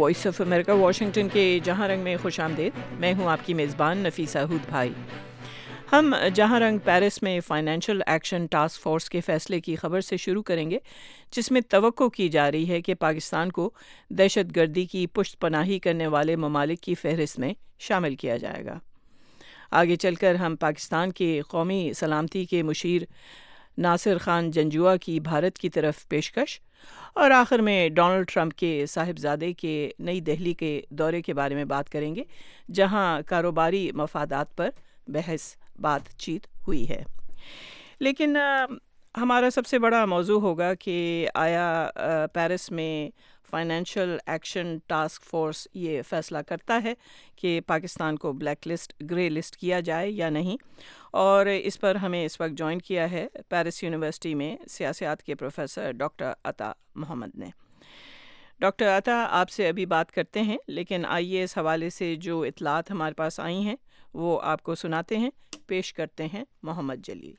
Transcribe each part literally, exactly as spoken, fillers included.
Voice of America Washington کے جہاں رنگ میں خوش آمدید. میں ہوں آپ کی میزبان نفیسہ ہود بھائی. ہم جہاں رنگ پیرس میں فائنینشیل ایکشن ٹاسک فورس کے فیصلے کی خبر سے شروع کریں گے، جس میں توقع کی جا رہی ہے کہ پاکستان کو دہشت گردی کی پشت پناہی کرنے والے ممالک کی فہرست میں شامل کیا جائے گا. آگے چل کر ہم پاکستان کے قومی سلامتی کے مشیر ناصر خان جنجوعہ کی بھارت کی طرف پیشکش اور آخر میں ڈونلڈ ٹرمپ کے صاحبزادے کے نئی دہلی کے دورے کے بارے میں بات کریں گے، جہاں کاروباری مفادات پر بحث بات چیت ہوئی ہے. لیکن ہمارا سب سے بڑا موضوع ہوگا کہ آیا پیرس میں فائنینشیل ایکشن ٹاسک فورس یہ فیصلہ کرتا ہے کہ پاکستان کو بلیک لسٹ گرے لسٹ کیا جائے یا نہیں. اور اس پر ہمیں اس وقت جوائن کیا ہے پیرس یونیورسٹی میں سیاسیات کے پروفیسر ڈاکٹر عطا محمد نے. ڈاکٹر عطا، آپ سے ابھی بات کرتے ہیں، لیکن آئیے اس حوالے سے جو اطلاعات ہمارے پاس آئی ہیں وہ آپ کو سناتے ہیں. پیش کرتے ہیں محمد جلیل.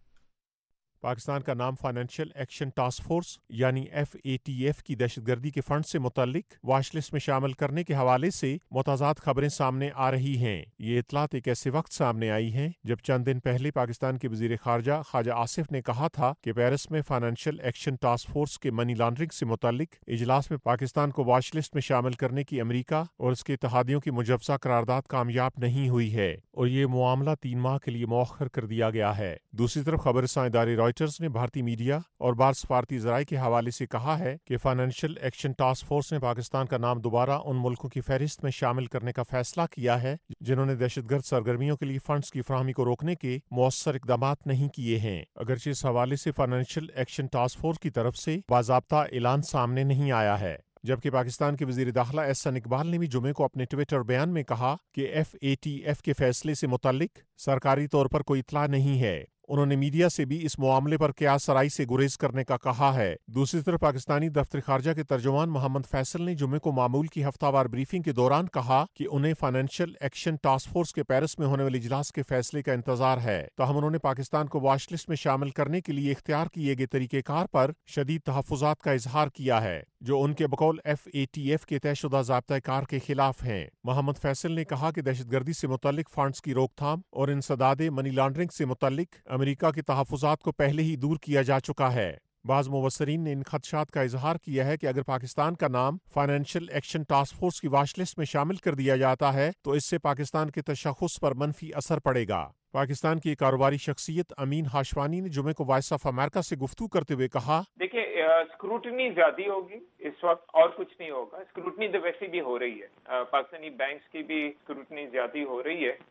پاکستان کا نام فائنینشیل ایکشن ٹاسک فورس یعنی ایف اے ٹی ایف کی دہشت گردی کے فنڈ سے متعلق واش لسٹ میں شامل کرنے کے حوالے سے متضاد خبریں سامنے آ رہی ہیں. یہ اطلاعات ایک ایسے وقت سامنے آئی ہیں جب چند دن پہلے پاکستان کے وزیر خارجہ خواجہ آصف نے کہا تھا کہ پیرس میں فائنینشیل ایکشن ٹاسک فورس کے منی لانڈرنگ سے متعلق اجلاس میں پاکستان کو واش لسٹ میں شامل کرنے کی امریکہ اور اس کے اتحادیوں کی مجوزہ قرارداد کامیاب نہیں ہوئی ہے اور یہ معاملہ تین ماہ کے لیے مؤخر کر دیا گیا ہے. دوسری طرف خبر رساں ادارے رائٹرز نے بھارتی میڈیا اور بعض سفارتی ذرائع کے حوالے سے کہا ہے کہ فائنینشیل ایکشن ٹاسک فورس نے پاکستان کا نام دوبارہ ان ملکوں کی فہرست میں شامل کرنے کا فیصلہ کیا ہے جنہوں نے دہشت گرد سرگرمیوں کے لیے فنڈز کی فراہمی کو روکنے کے مؤثر اقدامات نہیں کیے ہیں. اگرچہ اس حوالے سے فائنینشیل ایکشن ٹاسک فورس کی طرف سے باضابطہ اعلان سامنے نہیں آیا ہے، جبکہ پاکستان کے وزیر داخلہ احسن اقبال نے بھی جمعے کو اپنے ٹویٹر بیان میں کہا کہ ایف اے ٹی ایف کے فیصلے سے متعلق سرکاری طور پر کوئی اطلاع نہیں ہے. انہوں نے میڈیا سے بھی اس معاملے پر قیاس سرائی سے گریز کرنے کا کہا ہے. دوسری طرف پاکستانی دفتر خارجہ کے ترجمان محمد فیصل نے جمعے کو معمول کی ہفتہ وار بریفنگ کے دوران کہا کہ انہیں فائنینشیل ایکشن ٹاسک فورس کے پیرس میں ہونے والے اجلاس کے فیصلے کا انتظار ہے. تاہم انہوں نے پاکستان کو واش لسٹ میں شامل کرنے کے لیے اختیار کیے گئے طریقہ کار پر شدید تحفظات کا اظہار کیا ہے جو ان کے بقول ایف اے ٹی ایف کے طے شدہ ضابطۂ کار کے خلاف ہیں. محمد فیصل نے کہا کہ دہشت گردی سے متعلق فنڈز کی روک تھام اور انسداد منی لانڈرنگ سے متعلق امریکہ کے تحفظات کو پہلے ہی دور کیا جا چکا ہے. بعض مبصرین نے ان خدشات کا اظہار کیا ہے کہ اگر پاکستان کا نام فائنینشیل ایکشن ٹاسک فورس کی واش لسٹ میں شامل کر دیا جاتا ہے تو اس سے پاکستان کے تشخص پر منفی اثر پڑے گا. پاکستان کی کاروباری شخصیت امین ہاشوانی نے جمعے کو وائس آف امریکہ سے گفتگو کرتے ہوئے کہا، دیکھیں اسکروٹنی زیادہ ہوگی اس وقت اور کچھ نہیں ہوگا. اسکروٹنی تو ویسے بھی ہو رہی ہے، پاکستانی بینکس کی بھی اسکروٹنی زیادہ ہو رہی ہے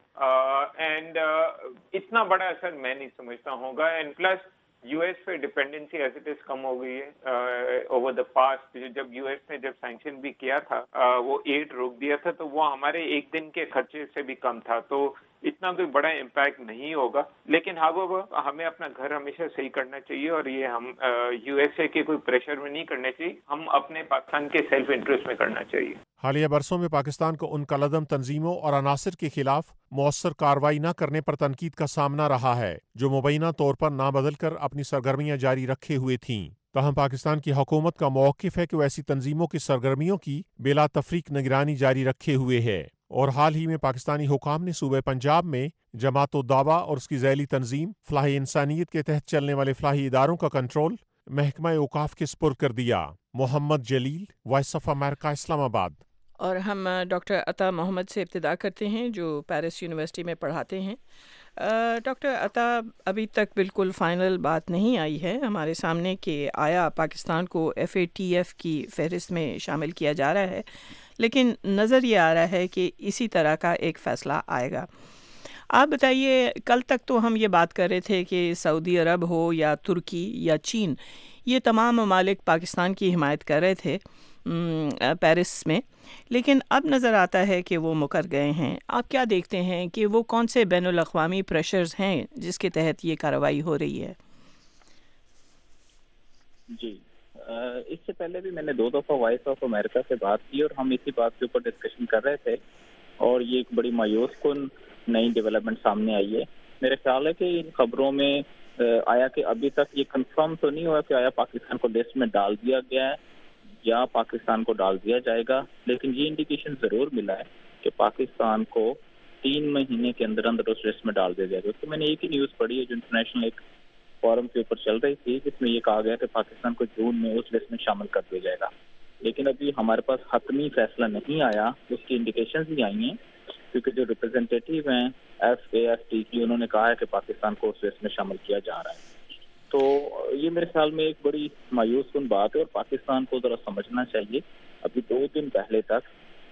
اینڈ اتنا بڑا اثر میں نہیں سمجھتا ہوگا. اینڈ پلس یو ایس پہ ڈپینڈنسی ایز اٹ از کم ہو گئی ہے اوور دا پاسٹ. جب یو ایس نے جب سینکشن بھی کیا تھا وہ ایڈ روک دیا تھا تو وہ ہمارے ایک دن کے خرچے سے بھی کم تھا، تو اتنا کوئی بڑا امپیکٹ نہیں ہوگا. لیکن ہاں وہ ہمیں اپنا گھر ہمیشہ صحیح کرنا چاہیے اور یہ ہم یو ایس اے کے کوئی پریشر میں نہیں کرنا چاہیے، ہم اپنے پاکستان کے سیلف انٹرسٹ میں کرنا چاہیے. حالیہ برسوں میں پاکستان کو ان کالعدم تنظیموں اور عناصر کے خلاف مؤثر کارروائی نہ کرنے پر تنقید کا سامنا رہا ہے جو مبینہ طور پر نہ بدل کر اپنی سرگرمیاں جاری رکھے ہوئے تھیں. تاہم پاکستان کی حکومت کا موقف ہے کہ وہ ایسی تنظیموں کی سرگرمیوں کی بلا تفریق نگرانی جاری رکھے ہوئے ہے اور حال ہی میں پاکستانی حکام نے صوبہ پنجاب میں جماعت الدعوہ اور اس کی ذیلی تنظیم فلاح انسانیت کے تحت چلنے والے فلاحی اداروں کا کنٹرول محکمہ اوقاف کے سپرد کر دیا. محمد جلیل، وائس آف امریکہ، اسلام آباد. اور ہم ڈاکٹر عطا محمد سے ابتدا کرتے ہیں جو پیرس یونیورسٹی میں پڑھاتے ہیں. ڈاکٹر عطا، ابھی تک بالکل فائنل بات نہیں آئی ہے ہمارے سامنے کہ آیا پاکستان کو ایف اے ٹی ایف کی فہرست میں شامل کیا جا رہا ہے، لیکن نظر یہ آ رہا ہے کہ اسی طرح کا ایک فیصلہ آئے گا. آپ بتائیے، کل تک تو ہم یہ بات کر رہے تھے کہ سعودی عرب ہو یا ترکی یا چین، یہ تمام ممالک پاکستان کی حمایت کر رہے تھے پیرس میں، لیکن اب نظر آتا ہے کہ وہ مکر گئے ہیں. آپ کیا دیکھتے ہیں کہ وہ کون سے بین الاقوامی پریشرز ہیں جس کے تحت یہ کارروائی ہو رہی ہے؟ جی، اس سے پہلے بھی میں نے دو دفعہ وائس آف امریکہ سے بات کی اور ہم اسی بات کے اوپر ڈسکشن کر رہے تھے اور یہ ایک بڑی مایوس کن نئی ڈیولپمنٹ سامنے آئی ہے. میرا خیال ہے کہ ان خبروں میں آیا کہ ابھی تک یہ کنفرم تو نہیں ہوا کہ آیا پاکستان کو لسٹ میں ڈال دیا گیا ہے. یا پاکستان کو ڈال دیا جائے گا، لیکن یہ انڈیکیشن ضرور ملا ہے کہ پاکستان کو تین مہینے کے اندر اندر اس لسٹ میں ڈال دیا جائے گا. تو میں نے ایک ہی نیوز پڑھی ہے جو انٹرنیشنل ایک فورم کے اوپر چل رہی تھی، جس میں یہ کہا گیا کہ پاکستان کو جون میں اس لسٹ میں شامل کر دیا جائے گا، لیکن ابھی ہمارے پاس حتمی فیصلہ نہیں آیا. اس کی انڈیکیشنز بھی آئی ہیں کیونکہ جو ریپرزینٹیٹیو ہیں ایف اے ایف ٹی کی، انہوں نے کہا ہے کہ پاکستان کو اس لسٹ میں شامل کیا جا رہا ہے. تو یہ میرے خیال میں ایک بڑی مایوس کن بات ہے اور پاکستان کو ذرا سمجھنا چاہیے. ابھی دو دن پہلے تک،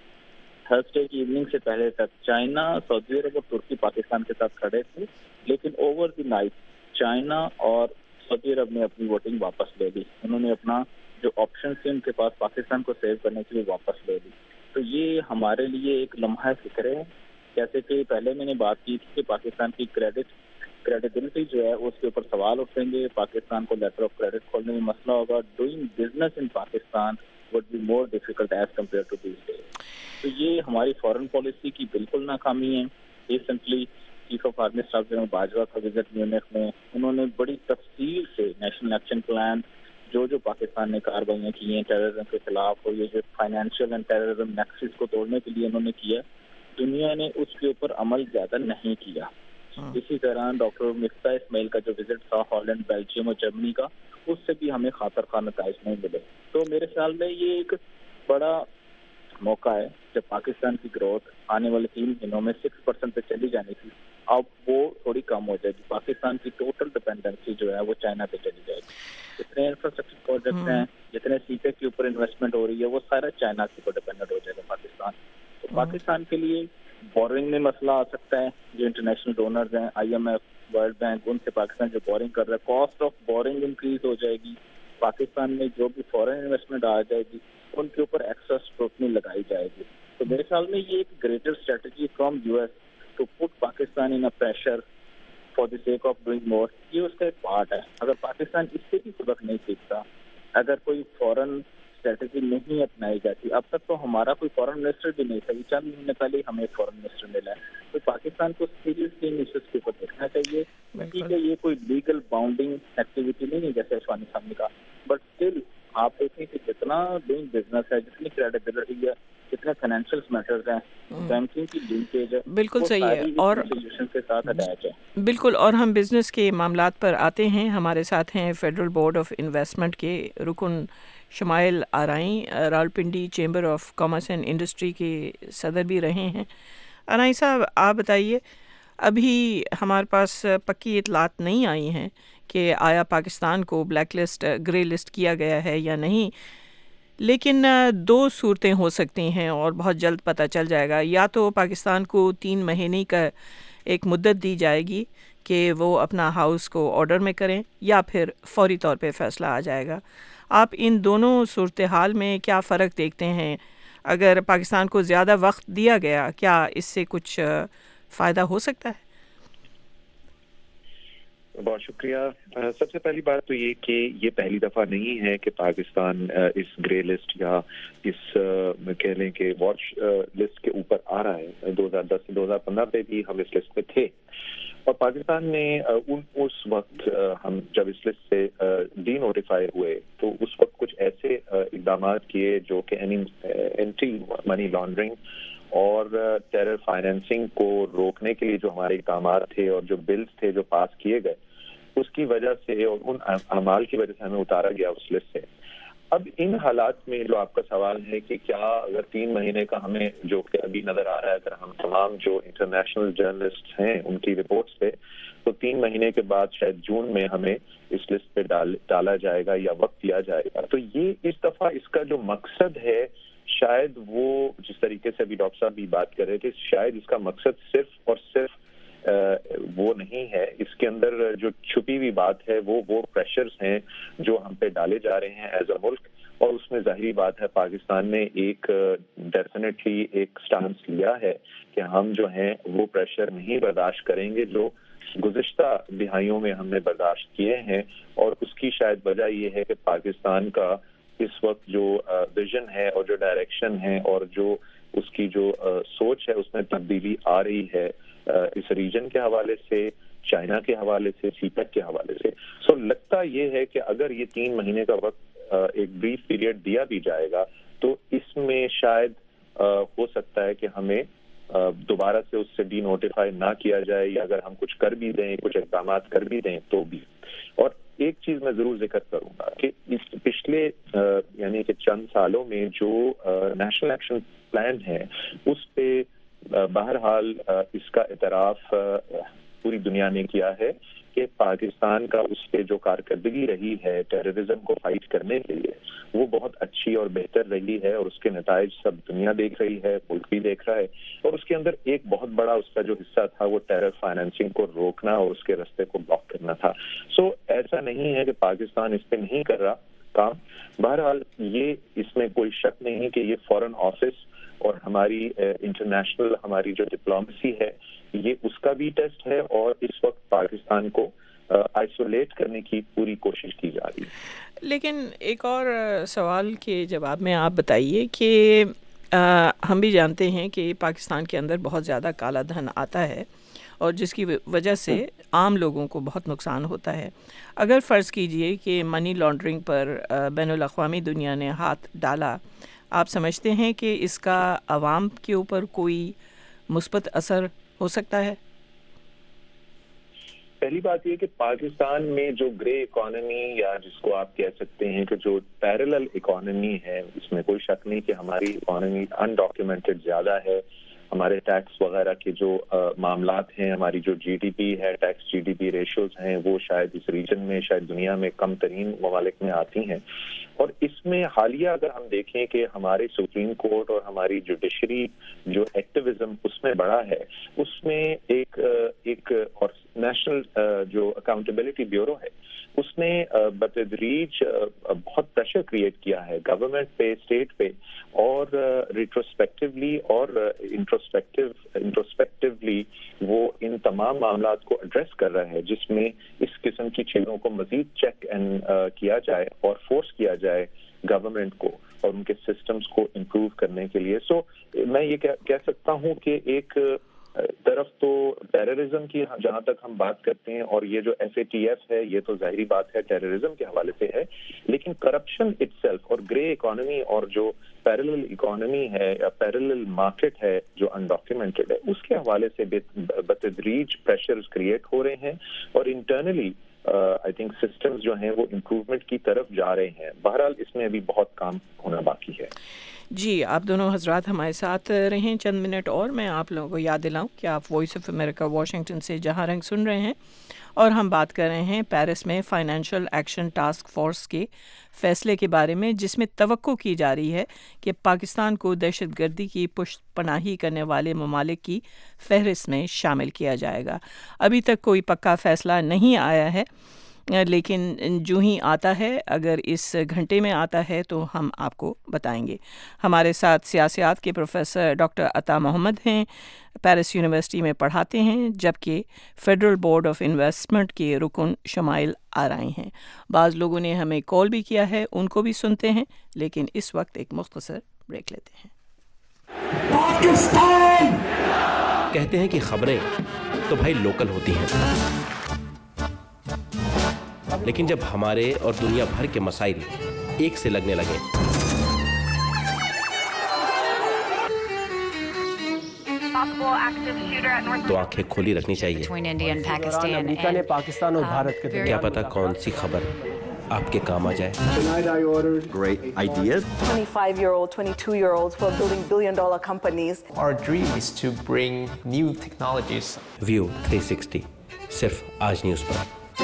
تھرسڈے کی ایوننگ سے پہلے تک، چائنا، سعودی عرب اور ترکی پاکستان کے ساتھ کھڑے تھے، لیکن اوور دی نائٹ چائنا اور سعودی عرب نے اپنی ووٹنگ واپس لے لی. انہوں نے اپنا جو آپشن تھے ان کے پاس پاکستان کو سیو کرنے کے لیے واپس لے لی. تو یہ ہمارے لیے ایک لمحہ فکر ہے. جیسے کہ پہلے میں نے بات کی تھی کہ پاکستان کی کریڈٹ کریڈیبلٹی جو ہے اس کے اوپر سوال اٹھیں گے. پاکستان کو لیٹر آف کریڈٹ کھولنے میں مسئلہ ہوگا. Doing business in Pakistan would be more difficult as compare to these days. تو یہ ہماری فارن پالیسی کی بالکل ناکامی ہے. Recently chief of army staff general Bajwa کا وزٹ میونخ میں، انہوں نے بڑی تفصیل سے نیشنل ایکشن پلان جو جو پاکستان نے کارروائیاں کی ہیں ٹیررزم کے خلاف، اور یہ جو فائنینشیل اینڈ ٹیررزم نیکسس کو توڑنے کے لیے انہوں نے کیا، دنیا نے اس کے اوپر عمل زیادہ نہیں کیا. اسی طرح ڈاکٹر مفتاح اسماعیل کا جو وزٹ تھا ہالینڈ، بیلجیم اور جرمنی کا، اس سے بھی ہمیں خاطر خواہ نتائج نہیں ملے. تو میرے خیال میں یہ ایک بڑا موقع ہے جب پاکستان کی گروتھ آنے والے تین دنوں میں سکس پرسینٹ پہ چلی جانی تھی، اب وہ تھوڑی کم ہو جائے گی. پاکستان کی ٹوٹل ڈپینڈنسی جو ہے وہ چائنا پہ چلی جائے گی. جتنے انفراسٹرکچر پروجیکٹ ہیں، جتنے سی پیک کے اوپر انویسٹمنٹ ہو رہی ہے، وہ سارا چائنا کے اوپر ڈپینڈنٹ ہو جائے گا پاکستان. تو پاکستان کے لیے بورنگ میں مسئلہ آ سکتا ہے. جو انٹرنیشنل ڈونرز ہیں، I M F, world bank, ان سے پاکستان جو بورنگ کر رہا ہے، کاسٹ آف بورنگ انکریز ہو جائے گی. پاکستان میں جو بھی فورن انویسٹمنٹ آ جائے گی ان کے اوپر ایکسٹرا اسکروٹنی لگائی جائے گی. تو میرے خیال میں یہ ایک greater strategy from U S to put Pakistan in pressure for the sake of doing more, یہ اس کا ایک پارٹ ہے. اگر پاکستان اس سے بھی سبق نہیں سیکھتا، اگر کوئی فورن اسٹریٹجی نہیں اپنائی جاتی، اب تک تو ہمارا کوئی فورن منسٹر بھی نہیں تھا، یہ چند مہینے پہلے ہمیں فورن منسٹر ملا ہے. تو پاکستان کو سیریسلی ان ایشوز کے اوپر دیکھنا چاہیے. ٹھیک ہے، یہ کوئی لیگل باؤنڈنگ ایکٹیویٹی نہیں ہے جیسے اشوانی صاحب نے کہا، بٹ اسٹل آپ دیکھیں کہ جتنا ڈوئنگ بزنس ہے، جتنی کریڈیبلٹی ہے، جتنے فائنینشیل میٹرز ہیں، بینکنگ کی لنکیج ہے، بالکل صحیح ہے. اور کے ساتھ اٹیچ ہے. بالکل. اور ہم بزنس کے معاملات پر آتے ہیں. ہمارے ساتھ ہیں فیڈرل بورڈ آف انویسٹمنٹ کے رکن Shumail Arain, Rawalpindi chamber of commerce and industry کے صدر بھی رہے ہیں. آرائیں صاحب، آپ بتائیے، ابھی ہمارے پاس پکی اطلاعات نہیں آئی ہیں کہ آیا پاکستان کو بلیک لسٹ، گرے لسٹ کیا گیا ہے یا نہیں، لیکن دو صورتیں ہو سکتی ہیں اور بہت جلد پتہ چل جائے گا. یا تو پاکستان کو تین مہینے کا ایک مدت دی جائے گی کہ وہ اپنا ہاؤس کو آرڈر میں کریں، یا پھر فوری طور پہ فیصلہ آ جائے گا. آپ ان دونوں صورتحال میں کیا فرق دیکھتے ہیں؟ اگر پاکستان کو زیادہ وقت دیا گیا، کیا اس سے کچھ فائدہ ہو سکتا ہے؟ بہت شکریہ. سب سے پہلی بات تو یہ کہ یہ پہلی دفعہ نہیں ہے کہ پاکستان اس گرے لسٹ یا اس کہہ لیں کہ واچ لسٹ کے اوپر آ رہا ہے. دو ہزار دس سے دو ہزار پندرہ پہ بھی ہم اس لسٹ پہ تھے، اور پاکستان نے اس وقت ہم جب اس لسٹ سے ڈی نوٹیفائی ہوئے تو اس وقت کچھ ایسے اقدامات کیے جو کہ اینٹی منی لانڈرنگ اور ٹیرر فائنینسنگ کو روکنے کے لیے جو ہمارے اقدامات تھے اور جو بلز تھے جو پاس کیے گئے، اس کی وجہ سے اور ان اعمال کی وجہ سے ہمیں اتارا گیا اس لسٹ سے. اب ان حالات میں جو آپ کا سوال ہے کہ کیا اگر تین مہینے کا ہمیں جو کہ ابھی نظر آ رہا ہے، اگر ہم تمام جو انٹرنیشنل جرنلسٹ ہیں ان کی رپورٹس پہ، تو تین مہینے کے بعد شاید جون میں ہمیں اس لسٹ پہ ڈال ڈالا جائے گا یا وقت دیا جائے گا. تو یہ اس دفعہ اس کا جو مقصد ہے، شاید وہ جس طریقے سے ابھی ڈاکٹر صاحب بھی بات کر رہے تھے، شاید اس کا مقصد صرف اور صرف وہ نہیں ہے. اس کے اندر جو چھپی ہوئی بات ہے وہ وہ پریشرز ہیں جو ہم پہ ڈالے جا رہے ہیں ایز اے ملک، اور اس میں ظاہری بات ہے پاکستان نے ایک ڈیفینیٹلی ایک سٹانس لیا ہے کہ ہم جو ہیں وہ پریشر نہیں برداشت کریں گے جو گزشتہ دہائیوں میں ہم نے برداشت کیے ہیں. اور اس کی شاید وجہ یہ ہے کہ پاکستان کا اس وقت جو ویژن ہے اور جو ڈائریکشن ہے اور جو اس کی جو سوچ ہے اس میں تبدیلی آ رہی ہے اس ریجن کے حوالے سے، چائنا کے حوالے سے، سی پیک کے حوالے سے. سو لگتا یہ ہے کہ اگر یہ تین مہینے کا وقت ایک بریف پیریڈ دیا بھی جائے گا تو اس میں شاید ہو سکتا ہے کہ ہمیں دوبارہ سے اس سے ڈی نوٹیفائی نہ کیا جائے، یا اگر ہم کچھ کر بھی دیں، کچھ اقدامات کر بھی دیں تو بھی. اور ایک چیز میں ضرور ذکر کروں گا کہ اس پچھلے یعنی کہ چند سالوں میں جو نیشنل ایکشن پلان ہے اس پہ بہرحال اس کا اعتراف پوری دنیا نے کیا ہے کہ پاکستان کا اس پہ جو کارکردگی رہی ہے ٹیررزم کو فائٹ کرنے کے لیے وہ بہت اچھی اور بہتر رہی ہے، اور اس کے نتائج سب دنیا دیکھ رہی ہے، ملک بھی دیکھ رہا ہے. اور اس کے اندر ایک بہت بڑا اس کا جو حصہ تھا وہ ٹیرر فائنینسنگ کو روکنا اور اس کے رستے کو بلاک کرنا تھا. سو so, ایسا نہیں ہے کہ پاکستان اس پہ نہیں کر رہا کام. بہرحال یہ اس میں کوئی شک نہیں کہ یہ فارن آفس اور ہماری انٹرنیشنل ہماری جو ڈپلومیسی ہے یہ اس کا بھی ٹیسٹ ہے، اور اس وقت پاکستان کو آئسولیٹ کرنے کی پوری کوشش کی جا رہی ہے. لیکن ایک اور سوال کے جواب میں آپ بتائیے کہ ہم بھی جانتے ہیں کہ پاکستان کے اندر بہت زیادہ کالا دھن آتا ہے اور جس کی وجہ سے عام لوگوں کو بہت نقصان ہوتا ہے. اگر فرض کیجئے کہ منی لانڈرنگ پر بین الاقوامی دنیا نے ہاتھ ڈالا، آپ سمجھتے ہیں کہ اس کا عوام کے اوپر کوئی مثبت اثر ہو سکتا ہے؟ پہلی بات یہ کہ پاکستان میں جو گرے اکانومی یا جس کو آپ کہہ سکتے ہیں کہ جو پیرلل اکانومی ہے، اس میں کوئی شک نہیں کہ ہماری اکانومی انڈاکیومنٹڈ زیادہ ہے. ہمارے ٹیکس وغیرہ کے جو معاملات ہیں، ہماری جو جی ڈی پی ہے، tax G D P ratios ہیں، وہ شاید اس ریجن میں شاید دنیا میں کم ترین ممالک میں آتی ہیں. اور اس میں حالیہ اگر ہم دیکھیں کہ ہمارے سپریم کورٹ اور ہماری جوڈیشری جو ایکٹیویزم اس میں بڑا ہے، اس میں ایک ایک اور نیشنل جو اکاؤنٹیبلٹی بیورو ہے اس نے بتدریج بہت پریشر کریٹ کیا ہے گورنمنٹ پہ، اسٹیٹ پہ، اور ریٹروسپیکٹولی اور انٹروسپیکٹو انٹروسپیکٹولی وہ ان تمام معاملات کو ایڈریس کر رہا ہے، جس میں اس قسم کی چیزوں کو مزید چیک اینڈ کیا جائے اور فورس کیا جائے گورنمنٹ کو اور ان کے سسٹمز کو امپروو کرنے کے لیے. سو میں یہ کہہ سکتا ہوں کہ ایک طرف تو ٹیررزم کی جہاں تک ہم بات کرتے ہیں، اور یہ جو ایف اے ٹی ایف ہے یہ تو ظاہری بات ہے ٹیررزم کے حوالے سے ہے، لیکن کرپشن اٹ سیلف اور گرے اکانومی اور جو پیرلل اکانومی ہے یا پیرلل مارکیٹ ہے جو انڈاکیومنٹڈ ہے، اس کے حوالے سے بتدریج پریشرز کریٹ ہو رہے ہیں، اور انٹرنلی آئی تھنک سسٹمز جو ہیں وہ امپروومنٹ کی طرف جا رہے ہیں. بہرحال اس میں ابھی بہت کام ہونا باقی ہے. جی، آپ دونوں حضرات ہمارے ساتھ رہیں چند منٹ اور. میں آپ لوگوں کو یاد دلاؤں کہ آپ وائس آف امریکہ واشنگٹن سے جہاں رنگ سن رہے ہیں، اور ہم بات کر رہے ہیں پیرس میں فائنینشیل ایکشن ٹاسک فورس کے فیصلے کے بارے میں، جس میں توقع کی جا رہی ہے کہ پاکستان کو دہشت گردی کی پشت پناہی کرنے والے ممالک کی فہرست میں شامل کیا جائے گا. ابھی تک کوئی پکا فیصلہ نہیں آیا ہے، لیکن جو ہی آتا ہے، اگر اس گھنٹے میں آتا ہے تو ہم آپ کو بتائیں گے. ہمارے ساتھ سیاسیات کے پروفیسر ڈاکٹر عطا محمد ہیں، پیرس یونیورسٹی میں پڑھاتے ہیں، جبکہ فیڈرل بورڈ آف انویسٹمنٹ کے رکن شمائل آرائی ہیں. بعض لوگوں نے ہمیں کال بھی کیا ہے، ان کو بھی سنتے ہیں، لیکن اس وقت ایک مختصر بریک لیتے ہیں. پاکستان کہتے ہیں کہ خبریں تو بھائی لوکل ہوتی ہیں، لیکن جب ہمارے اور دنیا بھر کے مسائل ایک سے لگنے لگے تو آنکھیں کھولی رکھنی چاہیے. امریکہ نے پاکستان اور بھارت کے کیا پتا کون سی خبر آپ کے کام آ جائے. Great ideas. twenty-five-year-old, twenty-two-year-olds who are building billion-dollar companies. Our dream is to bring new technologies. View three sixty صرف آج نیوز پر.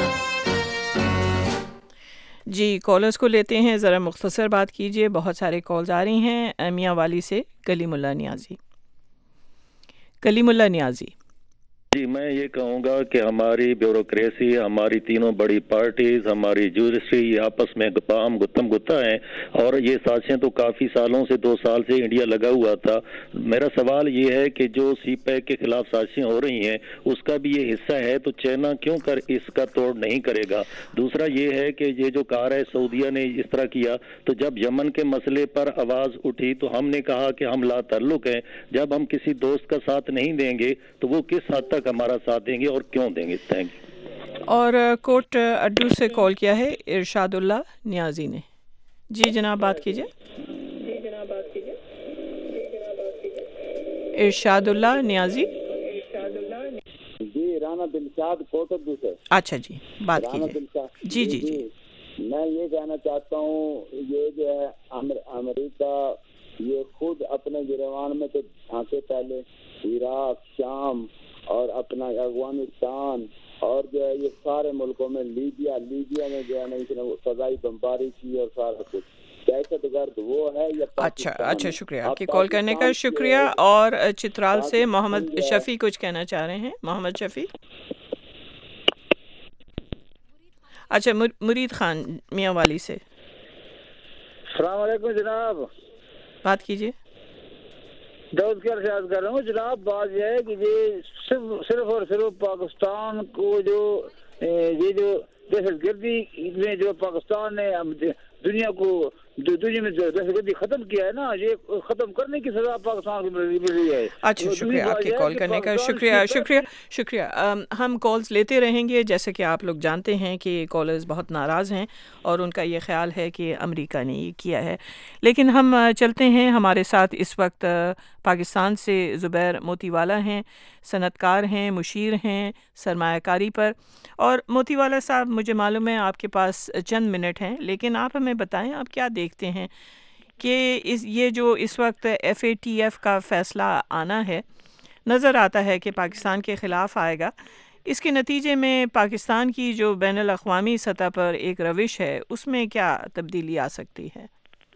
جی، کالرز کو لیتے ہیں، ذرا مختصر بات کیجیے، بہت سارے کالز آ رہی ہیں. میاں والی سے کلیم اللہ نیازی. کلیم اللہ نیازی. جی، میں یہ کہوں گا کہ ہماری بیوروکریسی، ہماری تینوں بڑی پارٹیز، ہماری جوڈیشری یہ آپس میں گام گتم گتا ہیں، اور یہ سازشیں تو کافی سالوں سے، دو سال سے انڈیا لگا ہوا تھا. میرا سوال یہ ہے کہ جو سی پیک کے خلاف سازشیں ہو رہی ہیں اس کا بھی یہ حصہ ہے، تو چائنا کیوں کر اس کا توڑ نہیں کرے گا؟ دوسرا یہ ہے کہ یہ جو کہا ہے سعودیہ نے اس طرح کیا، تو جب یمن کے مسئلے پر آواز اٹھی تو ہم نے کہا کہ ہم لا تعلق ہیں. جب ہم کسی دوست کا ساتھ نہیں دیں گے تو وہ کس حد تک ہمارا ساتھ دیں گے اور کیوں دیں گے؟ Thank you. اور کوٹ اڈو سے کال کیا ہے ارشاد اللہ نیازی نے. جی جناب بات کیجیے. ارشاد اللہ نیازی. جی رانا دلشاد کوٹک سے. اچھا جی بات کیجیے. جی جی جی میں یہ کہنا چاہتا ہوں یہ جو ہے امریکہ یہ خود اپنے گریوان میں تو جھانکے پہلے عراق شام اور اپنا افغانستان اور جو ہے یہ سارے ملکوں میں لیبیا لیبیا میں جو ہے نا اس نے فضائی بمباری کی اور سارا کچھ دہشت گرد وہ ہے یا اچھا اچھا شکریہ آپ کے کال کرنے کا شکریہ. اور چترال سے محمد شفیع کچھ کہنا چاہ رہے ہیں. محمد شفیع. اچھا مرید خان میاں والی سے. السلام علیکم جناب. بات کیجیے. دعوت کے ارشاد کر رہا ہوں جناب. بات یہ ہے کہ یہ صرف صرف اور صرف پاکستان کو جو یہ جو دہشت گردی میں جو پاکستان نے دنیا کو دنیا میں جو دہشت گردی ختم کیا ہے نا یہ ختم کرنے کی سزا پاکستان کو مل رہی ہے. اچھا شکریہ آپ کے کال کرنے کا شکریہ شکریہ شکریہ. ہم کالز لیتے رہیں گے. جیسے کہ آپ لوگ جانتے ہیں کہ کالرز بہت ناراض ہیں اور ان کا یہ خیال ہے کہ امریکہ نے یہ کیا ہے. لیکن ہم چلتے ہیں. ہمارے ساتھ اس وقت پاکستان سے زبیر موتی والا ہیں, صنعت کار ہیں, مشیر ہیں سرمایہ کاری پر. اور موتی والا صاحب مجھے معلوم ہے آپ کے پاس چند منٹ ہیں, لیکن آپ ہمیں بتائیں آپ کیا دیکھتے ہیں کہ اس یہ جو اس وقت ایف اے ٹی ایف کا فیصلہ آنا ہے نظر آتا ہے کہ پاکستان کے خلاف آئے گا. اس کے نتیجے میں پاکستان کی جو بین الاقوامی سطح پر ایک روش ہے اس میں کیا تبدیلی آ سکتی ہے؟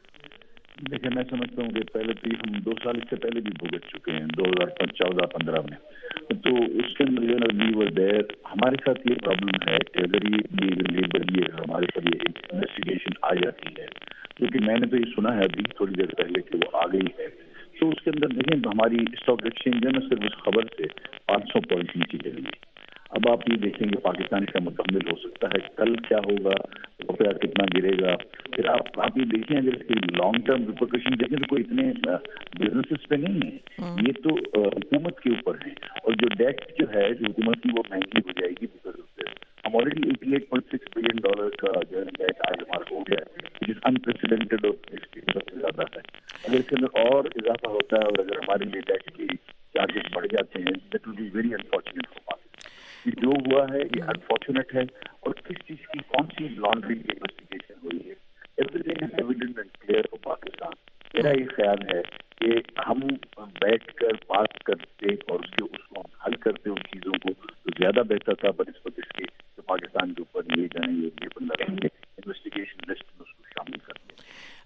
دیکھیں میں سمجھتا ہوں کہ پہلے بھی ہم دو سال اس سے پہلے بھی بھگت چکے ہیں دو ہزار چودہ پندرہ میں. تو اس کے اندر جو ہے نا وی ور دیر. ہمارے ساتھ یہ پرابلم ہے کہ اگر یہ لیبر یہ ہمارے ساتھ یہ انویسٹیگیشن آ جاتی ہے کیونکہ میں نے تو یہ سنا ہے ابھی تھوڑی دیر پہلے کہ وہ آ گئی ہے. تو اس کے اندر دیکھیں ہماری اسٹاک ایکسچینج ہے نا صرف اس خبر سے پانچ سو پوائنٹ نیچے چلی گئی. اب آپ یہ دیکھیں گے پاکستان کا مکمل ہو سکتا ہے. کل کیا ہوگا روپیہ کتنا گرے گا. پھر آپ آپ یہ دیکھیں اگر اس کی لانگ ٹرم ریپرکشن دیکھیں تو کوئی اتنے بزنسز پہ نہیں ہے, یہ تو حکومت کے اوپر ہے. اور جو ڈیٹ جو ہے جو حکومت کی وہ مہنگی ہو جائے گی بیکاز آف دس. ہم already eighty eight point six billion dollar کا جو ہے ڈیٹ آج ہمارا ہو گیا ہے وچ از انپریسیڈنٹڈ اور سب سے زیادہ ہے. اگر اس کے اندر اور اضافہ ہوتا ہے اور اگر ہمارے لیے ٹیکس کی چارجز بڑھ جاتے ہیں that will be very unfortunate for Pakistan. جو ہوا ہے یہ انفارچونیٹ ہے. اور کس چیز کی کون سی لانڈرنگ کی انویسٹیگیشن ہوئی ہے everything is evident and clear for Pakistan. میرا یہ خیال ہے کہ ہم بیٹھ کر بات کرتے اور اس کے اس کو حل کرتے ان چیزوں کو تو زیادہ بہتر تھا. بنسبت اس کے جو پاکستان کے اوپر لے جائیں یہ بندہ رہیں گے انویسٹیگیشن لسٹ میں اس کو شامل کر دیں.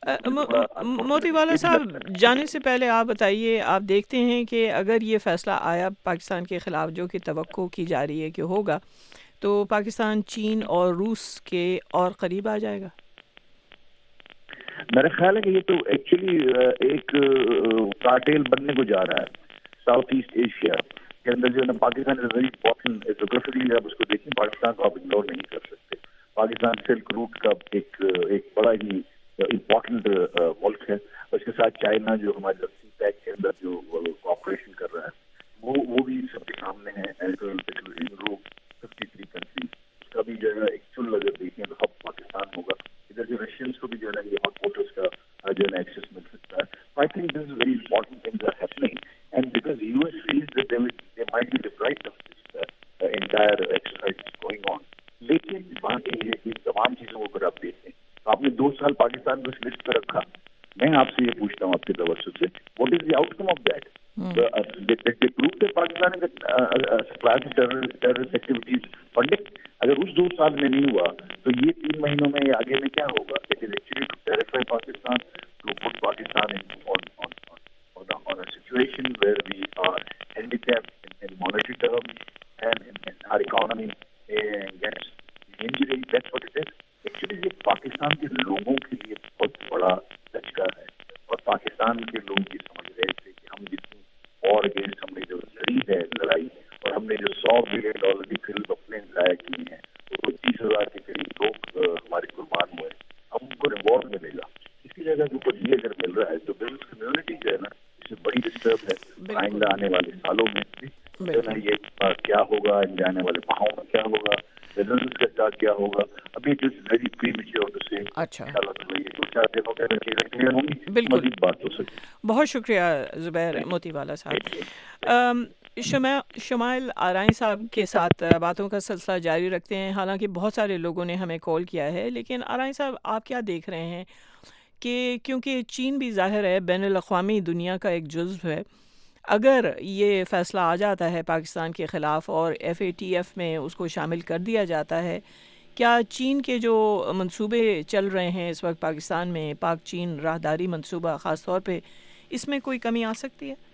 موتی والا صاحب جانے سے پہلے آپ بتائیے آپ دیکھتے ہیں کہ اگر یہ فیصلہ آیا پاکستان کے خلاف جو کہ توقع کی جا رہی ہے کہ ہوگا تو پاکستان چین اور روس کے اور قریب آ جائے گا؟ میرا خیال ہے کہ یہ تو ایکچولی ایک کارٹیل بننے کو جا رہا ہے ساؤتھ ایسٹ ایشیا کے اندر جو ہے نا. پاکستان از ویری امپورٹنٹ جغرافیکلی. آپ اس کو دیکھیں پاکستان کو آپ اگنور نہیں کر سکتے. پاکستان سلک روٹ کا ایک ایک بڑا ہی امپورٹنٹ ملک ہے. اس کے ساتھ چائنا جو ہمارے سی پیک کے اندر جو کوآپریشن کر رہا ہے وہ وہ بھی سب کے سامنے ہے. ففٹی تھری کنٹری اس کا بھی جو ہے ایکچوئل اگر دیکھیں تو ہب پاکستان ہوگا. ادھر جو رشینس کو بھی جو ہے نا یہ ہاٹ واٹرس کا جو ہے نا ایکسیس مل سکتا ہے. I think this is very important things are happening and because U S feels that they they might be deprived of this entire exercise going on. لیکن بات یہ ہے کہ تمام چیزوں کو اگر آپ دیکھیں تو آپ نے دو سال پاکستان کو اس لسٹ پہ رکھا. میں آپ سے یہ پوچھتا ہوں آپ کے توسط سے what is the outcome of that? Proof کہ پاکستان ٹیررسٹ ایکٹیویٹیز فنڈنگ اگر اس دو سال میں نہیں ہوا تو یہ تین مہینوں میں یا آگے میں کیا ہوگا؟ It is actually to terrify Pakistan to put Pakistan on a situation where we are handicapped in, in monetary terms and in, in our economy uh, gets injury. That's what it is. Actually یہ پاکستان کے لوگوں کے لیے بہت بڑا دھچکا ہے اور پاکستان کے لوگ یہ سمجھ رہے تھے کہ ہم جتنی اور اگینسٹ ہم نے جو لڑی ہے لڑائی اور ہم نے جو سو بلین ڈالر کی فلم اپنے ضائع کی ہیں وہ تیس ہزار کے قریب لوگ ہمارے قربان ہوئے ہم ان کو ریوارڈ ملے گا. اس کی جگہ کے اوپر یہ اگر مل رہا ہے تو بزنس کمیونٹی جو ہے نا اس سے بڑی ڈسٹرب ہے. آئندہ آنے والے سالوں میں جو ہے نا یہ کیا ہوگا, آنے والے ماہوں میں کیا ہوگا, بزنس کا کیا ہوگا, ابھی it is very premature to say. اچھا چار دنوں کے اندر چیزیں کلیئر ہوں گی، مزید بات ہو سکے. بہت شکریہ زبیر موتی والا صاحب. شمائل آرائیں صاحب کے ساتھ باتوں کا سلسلہ جاری رکھتے ہیں. حالانکہ بہت سارے لوگوں نے ہمیں کال کیا ہے، لیکن آرائیں صاحب آپ کیا دیکھ رہے ہیں کہ کیونکہ چین بھی ظاہر ہے بین الاقوامی دنیا کا ایک جزو ہے، اگر یہ فیصلہ آ جاتا ہے پاکستان کے خلاف اور ایف اے ٹی ایف میں اس کو شامل کر دیا جاتا ہے، کیا چین کے جو منصوبے چل رہے ہیں اس وقت پاکستان میں، پاک چین راہداری منصوبہ خاص طور پہ، اس میں کوئی کمی آ سکتی ہے؟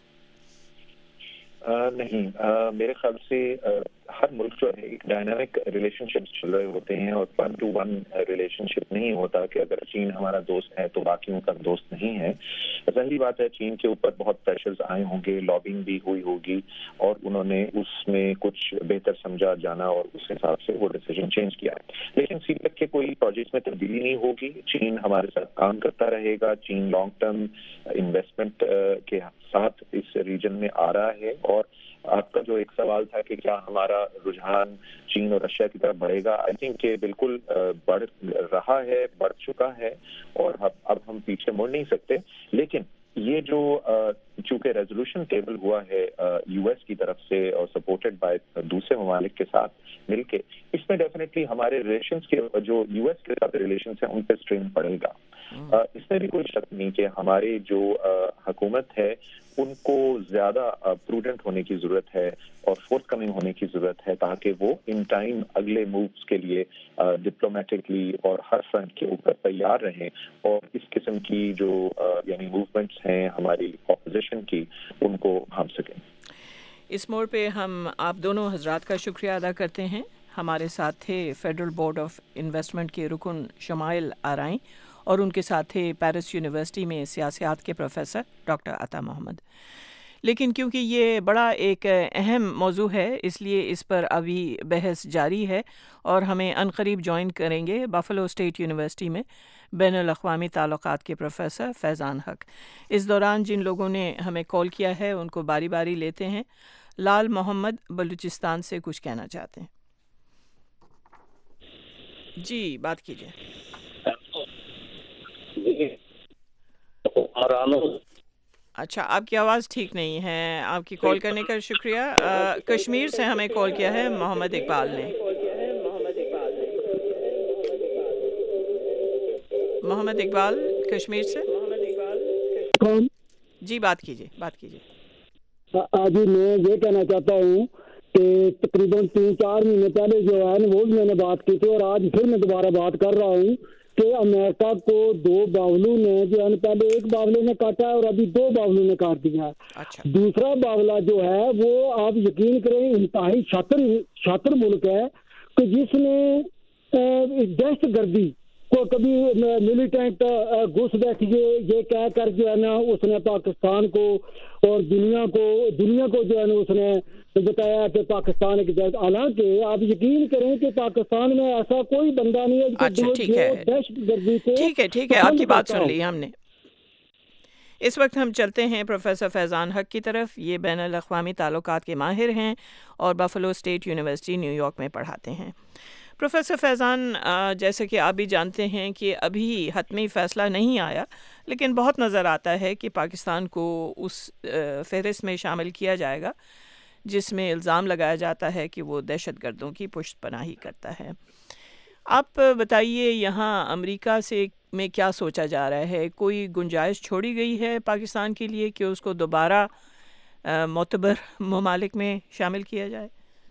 آ, نہیں آ, میرے خیال سے آ, ہر ملک جو ہے ایک ڈائنامک ریلیشن شپ چل رہے ہوتے ہیں اور one to one relationship نہیں ہوتا کہ اگر چین ہمارا دوست ہے تو باقیوں کا دوست نہیں ہے. ظاہری بات ہے چین کے اوپر بہت پریشرز آئے ہوں گے، لابنگ بھی ہوئی ہوگی اور انہوں نے اس میں کچھ بہتر سمجھا جانا اور اس حساب سے وہ ڈیسیجن چینج کیا. لیکن سی پیک کے کوئی پروجیکٹ میں تبدیلی نہیں ہوگی. چین ہمارے ساتھ کام کرتا رہے گا. چین لانگ ٹرم انویسٹمنٹ کے ساتھ اس ریجن میں آ رہا ہے. اور آپ کا جو ایک سوال تھا کہ کیا ہمارا رجحان چین اور رشیا کی طرف بڑھے گا، آئی تھنک کہ بالکل بڑھ رہا ہے، بڑھ چکا ہے اور اب ہم پیچھے مڑ نہیں سکتے. لیکن یہ جو چونکہ ریزولوشن ٹیبل ہوا ہے یو ایس کی طرف سے اور سپورٹڈ بائی دوسرے ممالک کے ساتھ مل کے، اس میں ڈیفینیٹلی ہمارے ریلیشنز کے جو یو ایس کے ساتھ ریلیشنز ہیں ان پہ اسٹرین پڑے گا. اس میں بھی کوئی شک نہیں کہ ہماری جو حکومت ہے ان کو زیادہ پروڈنٹ ہونے کی ضرورت ہے اور فورتھ کمنگ ہونے کی ضرورت ہے تاکہ وہ ان ٹائم اگلے مووز کے لیے ڈپلومیٹکلی اور ہر فرنٹ کے اوپر تیار رہیں اور اس قسم کی جو یعنی موومنٹس ہیں ہماری اپوزیشن کی ان کو تھام سکیں. اس موڑ پہ ہم آپ دونوں حضرات کا شکریہ ادا کرتے ہیں. ہمارے ساتھ تھے فیڈرل بورڈ آف انویسٹمنٹ کے رکن شمائل آرائیں اور ان کے ساتھ تھے پیرس یونیورسٹی میں سیاسیات کے پروفیسر ڈاکٹر عطا محمد. لیکن کیونکہ یہ بڑا ایک اہم موضوع ہے اس لیے اس پر ابھی بحث جاری ہے اور ہمیں عنقریب جوائن کریں گے بفلو اسٹیٹ یونیورسٹی میں بین الاقوامی تعلقات کے پروفیسر فیضان حق. اس دوران جن لوگوں نے ہمیں کال کیا ہے ان کو باری باری لیتے ہیں. لال محمد بلوچستان سے کچھ کہنا چاہتے ہیں. جی بات کیجیے. اچھا آپ کی آواز ٹھیک نہیں ہے. آپ کی کال کرنے کا شکریہ. آ, کشمیر سے ہمیں کال کیا ہے محمد اقبال نے. محمد اقبال کشمیر سے. جی بات کیجیے بات کیجیے. جی میں یہ کہنا چاہتا ہوں کہ تقریباً تین چار مہینے پہلے جو ہے وہ بھی میں نے بات کی تھی اور آج پھر میں دوبارہ بات کر رہا ہوں کہ امریکہ کو دو باولوں نے جو ہے پہلے ایک باولے نے کاٹا ہے اور ابھی دو باولوں نے کاٹ دیا ہے. دوسرا باولا جو ہے وہ آپ یقین کریں انتہائی شاطر شاطر ملک ہے کہ جس نے دہشت گردی کو کبھی ملیٹنٹ گھس بیٹھیے یہ کہہ کر جو ہے نا اس نے پاکستان کو اور دنیا کو دنیا کو جو ہے نا اس نے بتایا کہ پاکستان ایک دہشت. حالانکہ آپ یقین کریں کہ پاکستان میں ایسا کوئی بندہ نہیں ہے اچھا ٹھیک ہے دہشت گردی سے ٹھیک ہے ٹھیک ہے آپ کی بات سن لی ہم نے. اس وقت ہم چلتے ہیں پروفیسر فیضان حق کی طرف. یہ بین الاقوامی تعلقات کے ماہر ہیں اور Buffalo State University New York میں پڑھاتے ہیں. پروفیسر فیضان جیسے کہ آپ بھی جانتے ہیں کہ ابھی حتمی فیصلہ نہیں آیا لیکن بہت نظر آتا ہے کہ پاکستان کو اس فہرست میں شامل کیا جائے گا جس میں الزام لگایا جاتا ہے کہ وہ دہشت گردوں کی پشت پناہی کرتا ہے. آپ بتائیے یہاں امریکہ سے میں کیا سوچا جا رہا ہے؟ کوئی گنجائش چھوڑی گئی ہے پاکستان کے لیے کہ اس کو دوبارہ معتبر ممالک میں شامل کیا جائے؟